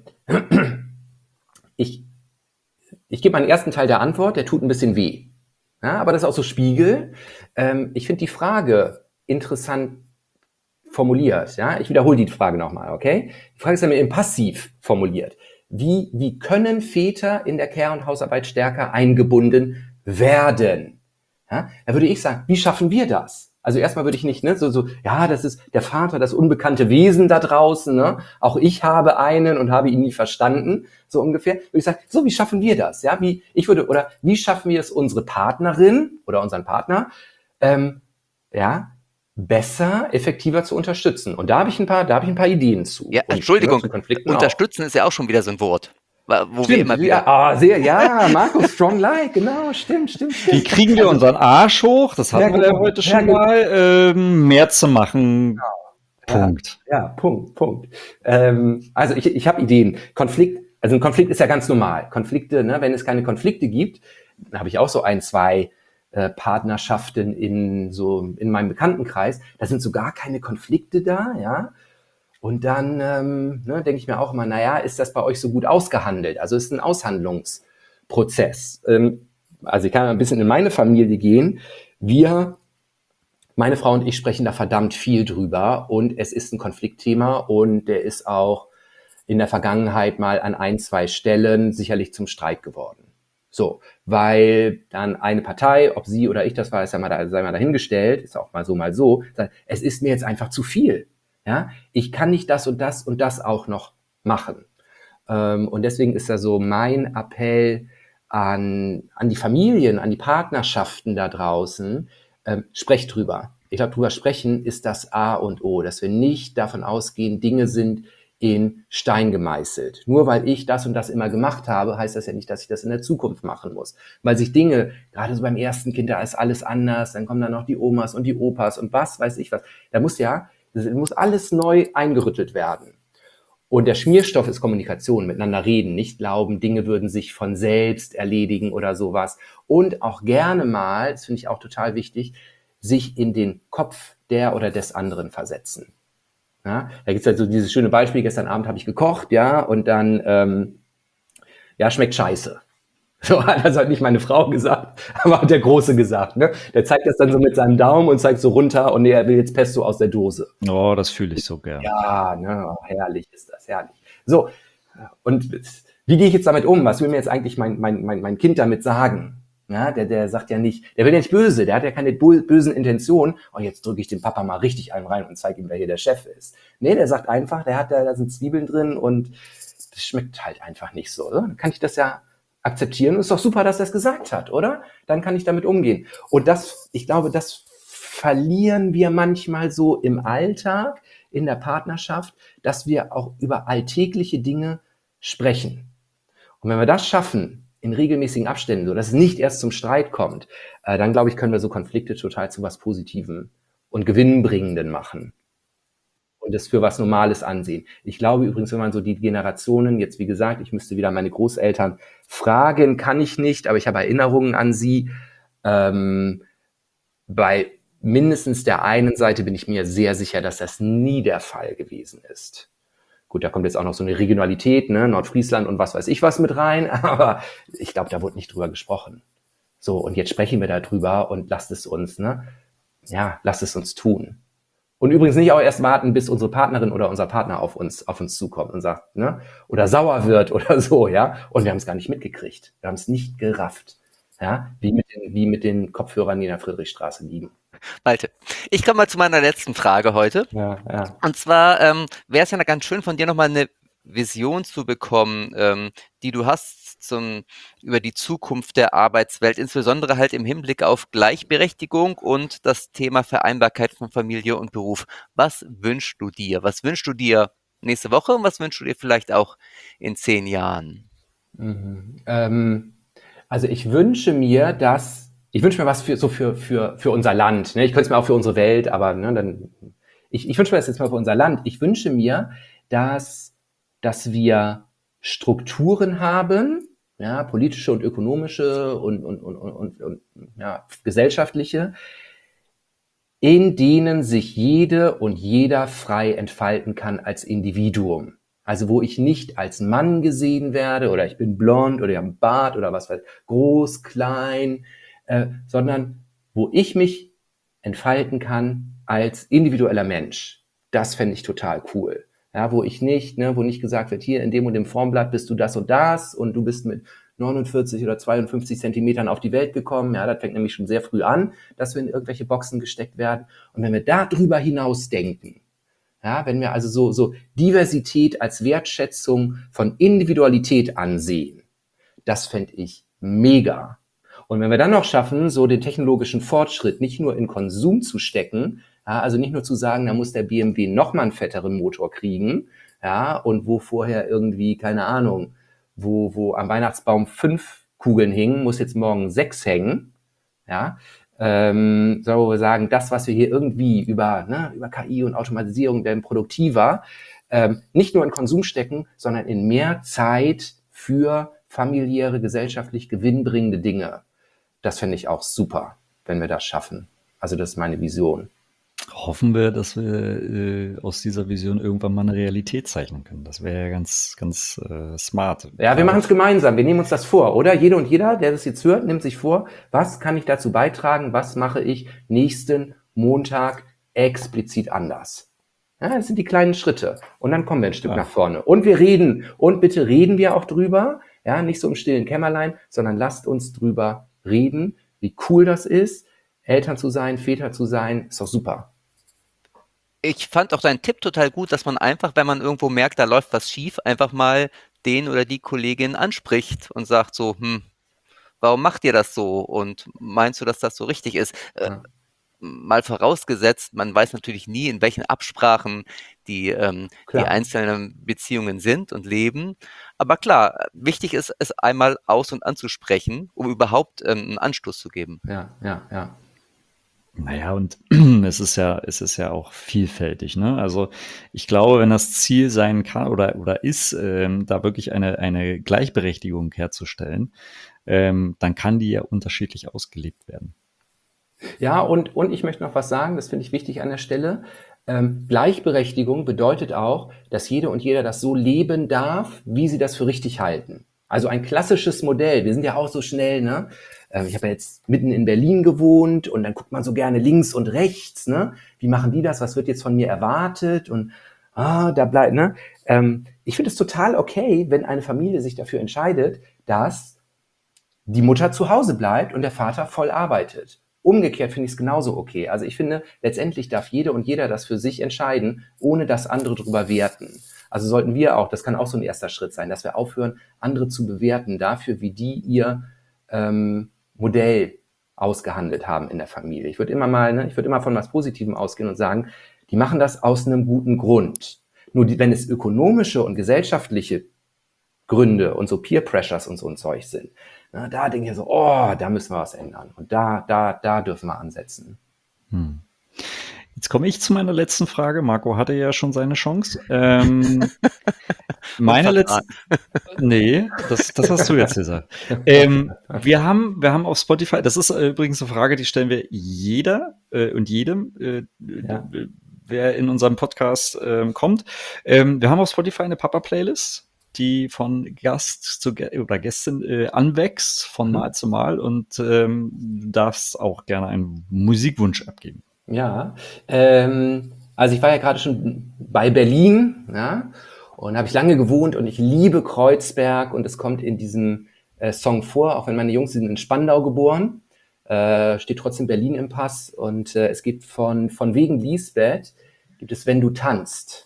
ich ich gebe meinen ersten Teil der Antwort, der tut ein bisschen weh. Ja, aber das ist auch so Spiegel. Ähm, ich finde die Frage interessant formuliert. Ja, ich wiederhole die Frage nochmal, okay? Die Frage ist ja im Passiv formuliert. Wie, wie können Väter in der Care- und Hausarbeit stärker eingebunden werden? Ja, da würde ich sagen, wie schaffen wir das? Also erstmal würde ich nicht, ne, so, so, ja, das ist der Vater, das unbekannte Wesen da draußen, ne? Auch ich habe einen und habe ihn nie verstanden, so ungefähr. Würde ich sagen, so, wie schaffen wir das? Ja, wie, ich würde, oder wie schaffen wir es, unsere Partnerin oder unseren Partner, ähm, ja, besser, effektiver zu unterstützen? Und da habe ich ein paar, da habe ich ein paar Ideen zu. Ja, Und, Entschuldigung, ne, zu Konflikten auch. unterstützen ist ja auch schon wieder so ein Wort, wa- wo wir Stimmt, immer ja, wieder. ah, sehr, ja, Markus, strong like, genau, stimmt, stimmt, Wie stimmt. kriegen wir unseren Arsch hoch? Das hatten Ja, wir ja genau. heute Ja, schon genau. mal. Ähm, mehr zu machen. Punkt. Ja, ja, Punkt, Punkt. Ähm, also ich, ich habe Ideen. Konflikt, also ein Konflikt ist ja ganz normal. Konflikte, ne, wenn es keine Konflikte gibt, dann habe ich auch so ein, zwei äh, Partnerschaften in so in meinem Bekanntenkreis. Da sind so gar keine Konflikte da, ja. Und dann ähm, ne, denke ich mir auch immer, naja, ist das bei euch so gut ausgehandelt? Also es ist ein Aushandlungsprozess. Ähm, also ich kann ein bisschen in meine Familie gehen. Wir Meine Frau und ich sprechen da verdammt viel drüber und es ist ein Konfliktthema und der ist auch in der Vergangenheit mal an ein, zwei Stellen sicherlich zum Streit geworden. So, weil dann eine Partei, ob sie oder ich das war, ist ja mal, da, sei mal dahingestellt, ist auch mal so, mal so, sagt, es ist mir jetzt einfach zu viel. Ja, ich kann nicht das und das und das auch noch machen. Ähm, und deswegen ist da so mein Appell an, an die Familien, an die Partnerschaften da draußen, ähm, sprecht drüber. Ich glaube, drüber sprechen ist das A und O, dass wir nicht davon ausgehen, Dinge sind in Stein gemeißelt. Nur weil ich das und das immer gemacht habe, heißt das ja nicht, dass ich das in der Zukunft machen muss. Weil sich Dinge, gerade so beim ersten Kind, da ist alles anders, dann kommen dann noch die Omas und die Opas und was weiß ich was. Da muss ja, das muss alles neu eingerüttelt werden. Und der Schmierstoff ist Kommunikation, miteinander reden, nicht glauben, Dinge würden sich von selbst erledigen oder sowas. Und auch gerne mal, das finde ich auch total wichtig, sich in den Kopf der oder des anderen versetzen. Ja, da gibt es halt so dieses schöne Beispiel, gestern Abend habe ich gekocht, ja, und dann, ähm, ja, schmeckt scheiße. So hat das halt nicht meine Frau gesagt, aber hat der Große gesagt. Ne? Der zeigt das dann so mit seinem Daumen und zeigt so runter und nee, er will jetzt Pesto aus der Dose. Oh, das fühle ich so gern. Ja, ne, herrlich ist das, herrlich. So, und wie gehe ich jetzt damit um? Was will mir jetzt eigentlich mein, mein, mein, mein Kind damit sagen? Ja, der, der sagt ja nicht, der will ja nicht böse, der hat ja keine bösen Intentionen. Oh, jetzt drücke ich dem Papa mal richtig einen rein und zeige ihm, wer hier der Chef ist. Nee, der sagt einfach, der hat da, da sind Zwiebeln drin und das schmeckt halt einfach nicht so. Oder? Dann kann ich das ja akzeptieren. Und ist doch super, dass er es gesagt hat, oder? Dann kann ich damit umgehen. Und das, ich glaube, das verlieren wir manchmal so im Alltag, in der Partnerschaft, dass wir auch über alltägliche Dinge sprechen. Und wenn wir das schaffen, in regelmäßigen Abständen, so dass es nicht erst zum Streit kommt, äh, dann glaube ich, können wir so Konflikte total zu was Positivem und Gewinnbringenden machen. Und das für was Normales ansehen. Ich glaube übrigens, wenn man so die Generationen, jetzt wie gesagt, ich müsste wieder meine Großeltern fragen, kann ich nicht, aber ich habe Erinnerungen an sie. Ähm, bei mindestens der einen Seite bin ich mir sehr sicher, dass das nie der Fall gewesen ist. Gut, da kommt jetzt auch noch so eine Regionalität, ne, Nordfriesland und was weiß ich was mit rein, aber ich glaube, da wurde nicht drüber gesprochen. So, und jetzt sprechen wir da drüber und lasst es uns, ne, ja, lasst es uns tun. Und übrigens nicht auch erst warten, bis unsere Partnerin oder unser Partner auf uns, auf uns zukommt und sagt, ne, oder sauer wird oder so, ja, und wir haben es gar nicht mitgekriegt. Wir haben es nicht gerafft, ja, wie mit den, wie mit den Kopfhörern, die in der Friedrichstraße liegen. Malte, ich komme mal zu meiner letzten Frage heute. Ja, ja. Und zwar ähm, wäre es ja ganz schön, von dir nochmal eine Vision zu bekommen, ähm, die du hast zum, über die Zukunft der Arbeitswelt, insbesondere halt im Hinblick auf Gleichberechtigung und das Thema Vereinbarkeit von Familie und Beruf. Was wünschst du dir? Was wünschst du dir nächste Woche und was wünschst du dir vielleicht auch in zehn Jahren? Mhm. Ähm, also ich wünsche mir, dass ich wünsche mir was für so für für für unser Land. Ne? Ich könnte es mir auch für unsere Welt, aber ne, dann ich, ich wünsche mir das jetzt mal für unser Land. Ich wünsche mir, dass dass wir Strukturen haben, ja, politische und ökonomische und und und und, und, und ja, gesellschaftliche, in denen sich jede und jeder frei entfalten kann als Individuum. Also wo ich nicht als Mann gesehen werde oder ich bin blond oder ich habe einen Bart oder was weiß ich, groß, klein, äh, sondern wo ich mich entfalten kann als individueller Mensch. Das fände ich total cool. Ja, wo ich nicht, ne, wo nicht gesagt wird, hier in dem und dem Formblatt bist du das und das und du bist mit neunundvierzig oder zweiundfünfzig Zentimetern auf die Welt gekommen. Ja, das fängt nämlich schon sehr früh an, dass wir in irgendwelche Boxen gesteckt werden. Und wenn wir da drüber hinaus denken, ja, wenn wir also so, so Diversität als Wertschätzung von Individualität ansehen, das fände ich mega. Und wenn wir dann noch schaffen, so den technologischen Fortschritt nicht nur in Konsum zu stecken, ja, also nicht nur zu sagen, da muss der B M W noch mal einen fetteren Motor kriegen, ja, und wo vorher irgendwie, keine Ahnung, wo, wo am Weihnachtsbaum fünf Kugeln hingen, muss jetzt morgen sechs hängen, ja, ähm, sondern wo wir sagen, das, was wir hier irgendwie über, ne, über K I und Automatisierung werden produktiver, ähm, nicht nur in Konsum stecken, sondern in mehr Zeit für familiäre, gesellschaftlich gewinnbringende Dinge. Das fände ich auch super, wenn wir das schaffen. Also das ist meine Vision. Hoffen wir, dass wir äh, aus dieser Vision irgendwann mal eine Realität zeichnen können. Das wäre ja ganz, ganz äh, smart. Ja, wir machen es gemeinsam. Wir nehmen uns das vor, oder? Jede und jeder, der das jetzt hört, nimmt sich vor, was kann ich dazu beitragen? Was mache ich nächsten Montag explizit anders? Ja, das sind die kleinen Schritte. Und dann kommen wir ein Stück Ja. nach vorne. Und wir reden. Und bitte reden wir auch drüber. Ja, nicht so im stillen Kämmerlein, sondern lasst uns drüber reden, wie cool das ist, Eltern zu sein, Väter zu sein. Ist doch super. Ich fand auch deinen Tipp total gut, dass man einfach, wenn man irgendwo merkt, da läuft was schief, einfach mal den oder die Kollegin anspricht und sagt so, hm, warum macht ihr das so? Und meinst du, dass das so richtig ist? Äh, Ja. mal vorausgesetzt, man weiß natürlich nie, in welchen Absprachen die, ähm, die Klar. einzelnen Beziehungen sind und leben. Aber klar, wichtig ist es einmal aus- und anzusprechen, um überhaupt ähm, einen Anstoß zu geben. Ja, ja, ja. Naja, und es ist ja, es ist ja auch vielfältig, ne? Also ich glaube, wenn das Ziel sein kann oder, oder ist, ähm, da wirklich eine, eine Gleichberechtigung herzustellen, ähm, dann kann die ja unterschiedlich ausgelebt werden. Ja, und, und ich möchte noch was sagen, das finde ich wichtig an der Stelle. Ähm, Gleichberechtigung bedeutet auch, dass jede und jeder das so leben darf, wie sie das für richtig halten. Also ein klassisches Modell. Wir sind ja auch so schnell, ne? Ähm, ich habe ja jetzt mitten in Berlin gewohnt und dann guckt man so gerne links und rechts, ne? Wie machen die das? Was wird jetzt von mir erwartet? Und ah, da bleibt, ne? Ähm, ich finde es total okay, wenn eine Familie sich dafür entscheidet, dass die Mutter zu Hause bleibt und der Vater voll arbeitet. Umgekehrt finde ich es genauso okay. Also ich finde, letztendlich darf jede und jeder das für sich entscheiden, ohne dass andere drüber werten. Also sollten wir auch, das kann auch so ein erster Schritt sein, dass wir aufhören, andere zu bewerten dafür, wie die ihr ähm, Modell ausgehandelt haben in der Familie. Ich würde immer mal, ne, ich würde immer von was Positivem ausgehen und sagen, die machen das aus einem guten Grund. Nur die, wenn es ökonomische und gesellschaftliche Gründe und so Peer Pressures und so ein Zeug sind, na, da denke ich so, oh, da müssen wir was ändern. Und da, da, da dürfen wir ansetzen. Hm. Jetzt komme ich zu meiner letzten Frage. Marco hatte ja schon seine Chance. Ähm, meine letzte. Nee, das, das hast du jetzt gesagt. Ähm, wir haben, wir haben auf Spotify, das ist äh, übrigens eine Frage, die stellen wir jeder äh, und jedem, äh, Ja. äh, wer in unserem Podcast ähm, kommt. Ähm, wir haben auf Spotify eine Papa-Playlist, die von Gast zu Ge- oder Gästin äh, anwächst, von Mal zu Mal, und ähm, du darfst auch gerne einen Musikwunsch abgeben. Ja, ähm, also ich war ja gerade schon bei Berlin, ja, und habe ich lange gewohnt und ich liebe Kreuzberg und es kommt in diesem äh, Song vor, auch wenn meine Jungs sind in Spandau geboren, äh, steht trotzdem Berlin im Pass und äh, es gibt von, von wegen Lisbeth, gibt es Wenn du tanzt.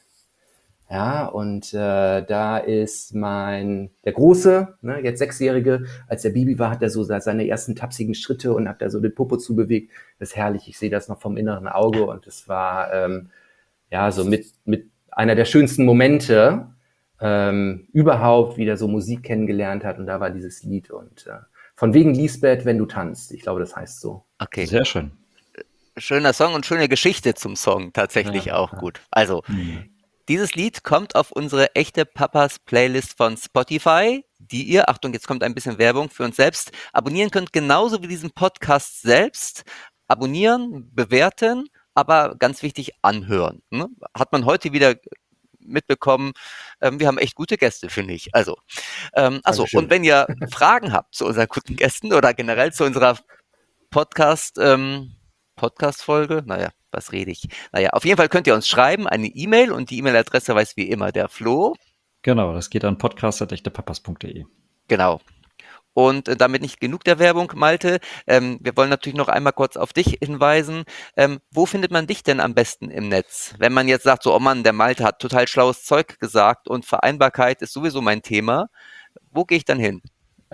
Ja, und äh, da ist mein, der Große, ne, jetzt Sechsjährige, als der Baby war, hat er so seine ersten tapsigen Schritte und hat da so den Popo zubewegt. Das ist herrlich, ich sehe das noch vom inneren Auge und es war ähm, ja so mit, mit einer der schönsten Momente ähm, überhaupt, wie der so Musik kennengelernt hat und da war dieses Lied und äh, von wegen Lisbeth, Wenn du tanzt. Ich glaube, das heißt so. Okay. Sehr schön. Schöner Song und schöne Geschichte zum Song, tatsächlich Ja, auch ja. gut. Also, Mhm. dieses Lied kommt auf unsere echte Papas Playlist von Spotify, die ihr, Achtung, jetzt kommt ein bisschen Werbung für uns selbst, abonnieren könnt, genauso wie diesen Podcast selbst. Abonnieren, bewerten, aber ganz wichtig, anhören. Ne? Hat man heute wieder mitbekommen. Ähm, wir haben echt gute Gäste, finde ich. Also, ähm, achso, Dankeschön. und wenn ihr Fragen habt zu unseren guten Gästen oder generell zu unserer Podcast, ähm, Podcast-Folge, naja, was rede ich? Naja, auf jeden Fall könnt ihr uns schreiben, eine E-Mail, und die E-Mail-Adresse weiß wie immer der Flo. Genau, das geht an podcast at echtepapas punkt de. Genau. Und äh, damit nicht genug der Werbung, Malte. Ähm, wir wollen natürlich noch einmal kurz auf dich hinweisen. Ähm, wo findet man dich denn am besten im Netz? Wenn man jetzt sagt, so, oh Mann, der Malte hat total schlaues Zeug gesagt und Vereinbarkeit ist sowieso mein Thema. Wo gehe ich dann hin?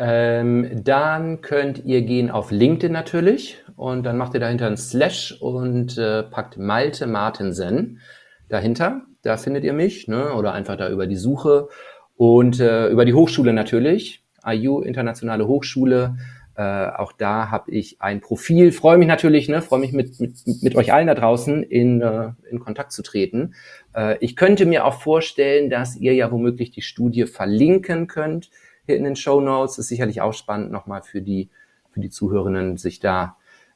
Ähm, dann könnt ihr gehen auf LinkedIn natürlich und dann macht ihr dahinter einen Slash und äh, packt Malte Martensen dahinter. Da findet ihr mich, ne? Oder einfach da über die Suche und äh, über die Hochschule natürlich. I U, Internationale Hochschule. Äh, auch da habe ich ein Profil. Freue mich natürlich, ne? Freue mich mit, mit, mit euch allen da draußen in, äh, in Kontakt zu treten. Äh, ich könnte mir auch vorstellen, dass ihr ja womöglich die Studie verlinken könnt hier in den Shownotes. Ist sicherlich auch spannend nochmal für die, für die Zuhörerinnen, sich da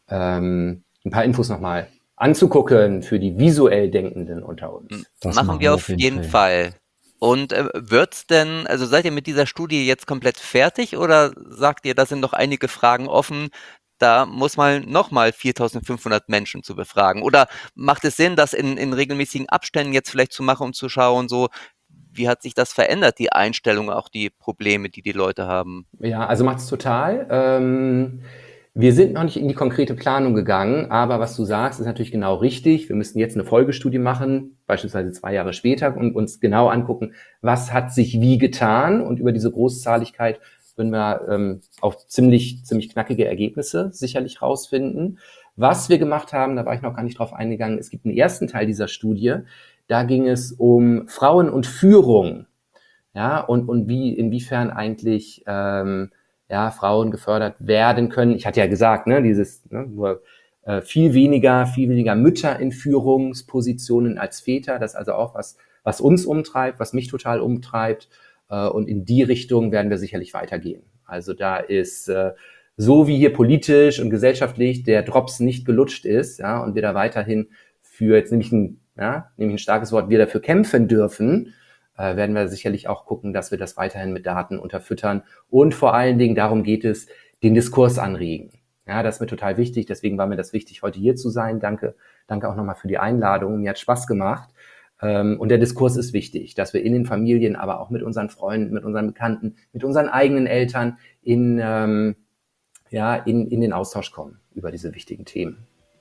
ähm, ein paar Infos nochmal anzugucken für die visuell Denkenden unter uns. Das machen, machen wir auf jeden Fall. Fall. Und äh, wird's denn, also seid ihr mit dieser Studie jetzt komplett fertig oder sagt ihr, da sind noch einige Fragen offen, da muss man nochmal viertausendfünfhundert Menschen zu befragen? Oder macht es Sinn, das in, in regelmäßigen Abständen jetzt vielleicht zu machen, um zu schauen, so, wie hat sich das verändert, die Einstellung, auch die Probleme, die die Leute haben? Ja, also macht es total. Ähm, wir sind noch nicht in die konkrete Planung gegangen, aber was du sagst, ist natürlich genau richtig. Wir müssen jetzt eine Folgestudie machen, beispielsweise zwei Jahre später, und uns genau angucken, was hat sich wie getan. Und über diese Großzahligkeit würden wir ähm, auch ziemlich, ziemlich knackige Ergebnisse sicherlich rausfinden. Was wir gemacht haben, da war ich noch gar nicht drauf eingegangen, es gibt einen ersten Teil dieser Studie, da ging es um Frauen und Führung. Ja, und, und wie, inwiefern eigentlich ähm, ja, Frauen gefördert werden können. Ich hatte ja gesagt, ne, dieses ne, nur äh, viel weniger, viel weniger Mütter in Führungspositionen als Väter. Das ist also auch was, was uns umtreibt, was mich total umtreibt. Äh, und in die Richtung werden wir sicherlich weitergehen. Also da ist äh, so wie hier politisch und gesellschaftlich der Drops nicht gelutscht ist, ja, und wir da weiterhin für jetzt nämlich ein, ja, nämlich ein starkes Wort, wir dafür kämpfen dürfen, äh, werden wir sicherlich auch gucken, dass wir das weiterhin mit Daten unterfüttern. Und vor allen Dingen, darum geht es, den Diskurs anregen. Ja, das ist mir total wichtig. Deswegen war mir das wichtig, heute hier zu sein. Danke, danke auch nochmal für die Einladung. Mir hat Spaß gemacht. Ähm, und der Diskurs ist wichtig, dass wir in den Familien, aber auch mit unseren Freunden, mit unseren Bekannten, mit unseren eigenen Eltern in, ähm, ja, in, in den Austausch kommen über diese wichtigen Themen.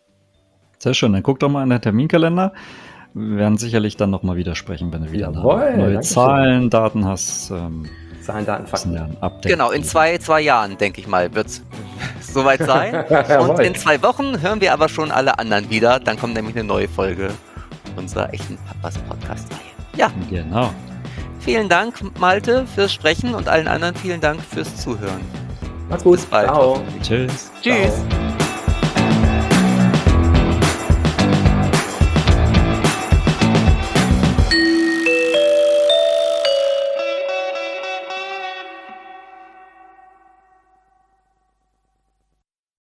Sehr schön. Dann guck doch mal in den Terminkalender. Wir werden sicherlich dann nochmal wieder sprechen, wenn du wieder Jawohl, neue Zahlen, schön. Daten hast. Ähm, Zahlen, Daten, Fakten. Ja, genau, in zwei, zwei Jahren, denke ich mal, wird es soweit sein. Und in zwei Wochen hören wir aber schon alle anderen wieder. Dann kommt nämlich eine neue Folge unserer echten Papas Podcast-Reihe. Ja. Genau. Vielen Dank, Malte, fürs Sprechen und allen anderen vielen Dank fürs Zuhören. Macht's gut. Bis bald. Ciao. Tschüss. Tschüss. Ciao.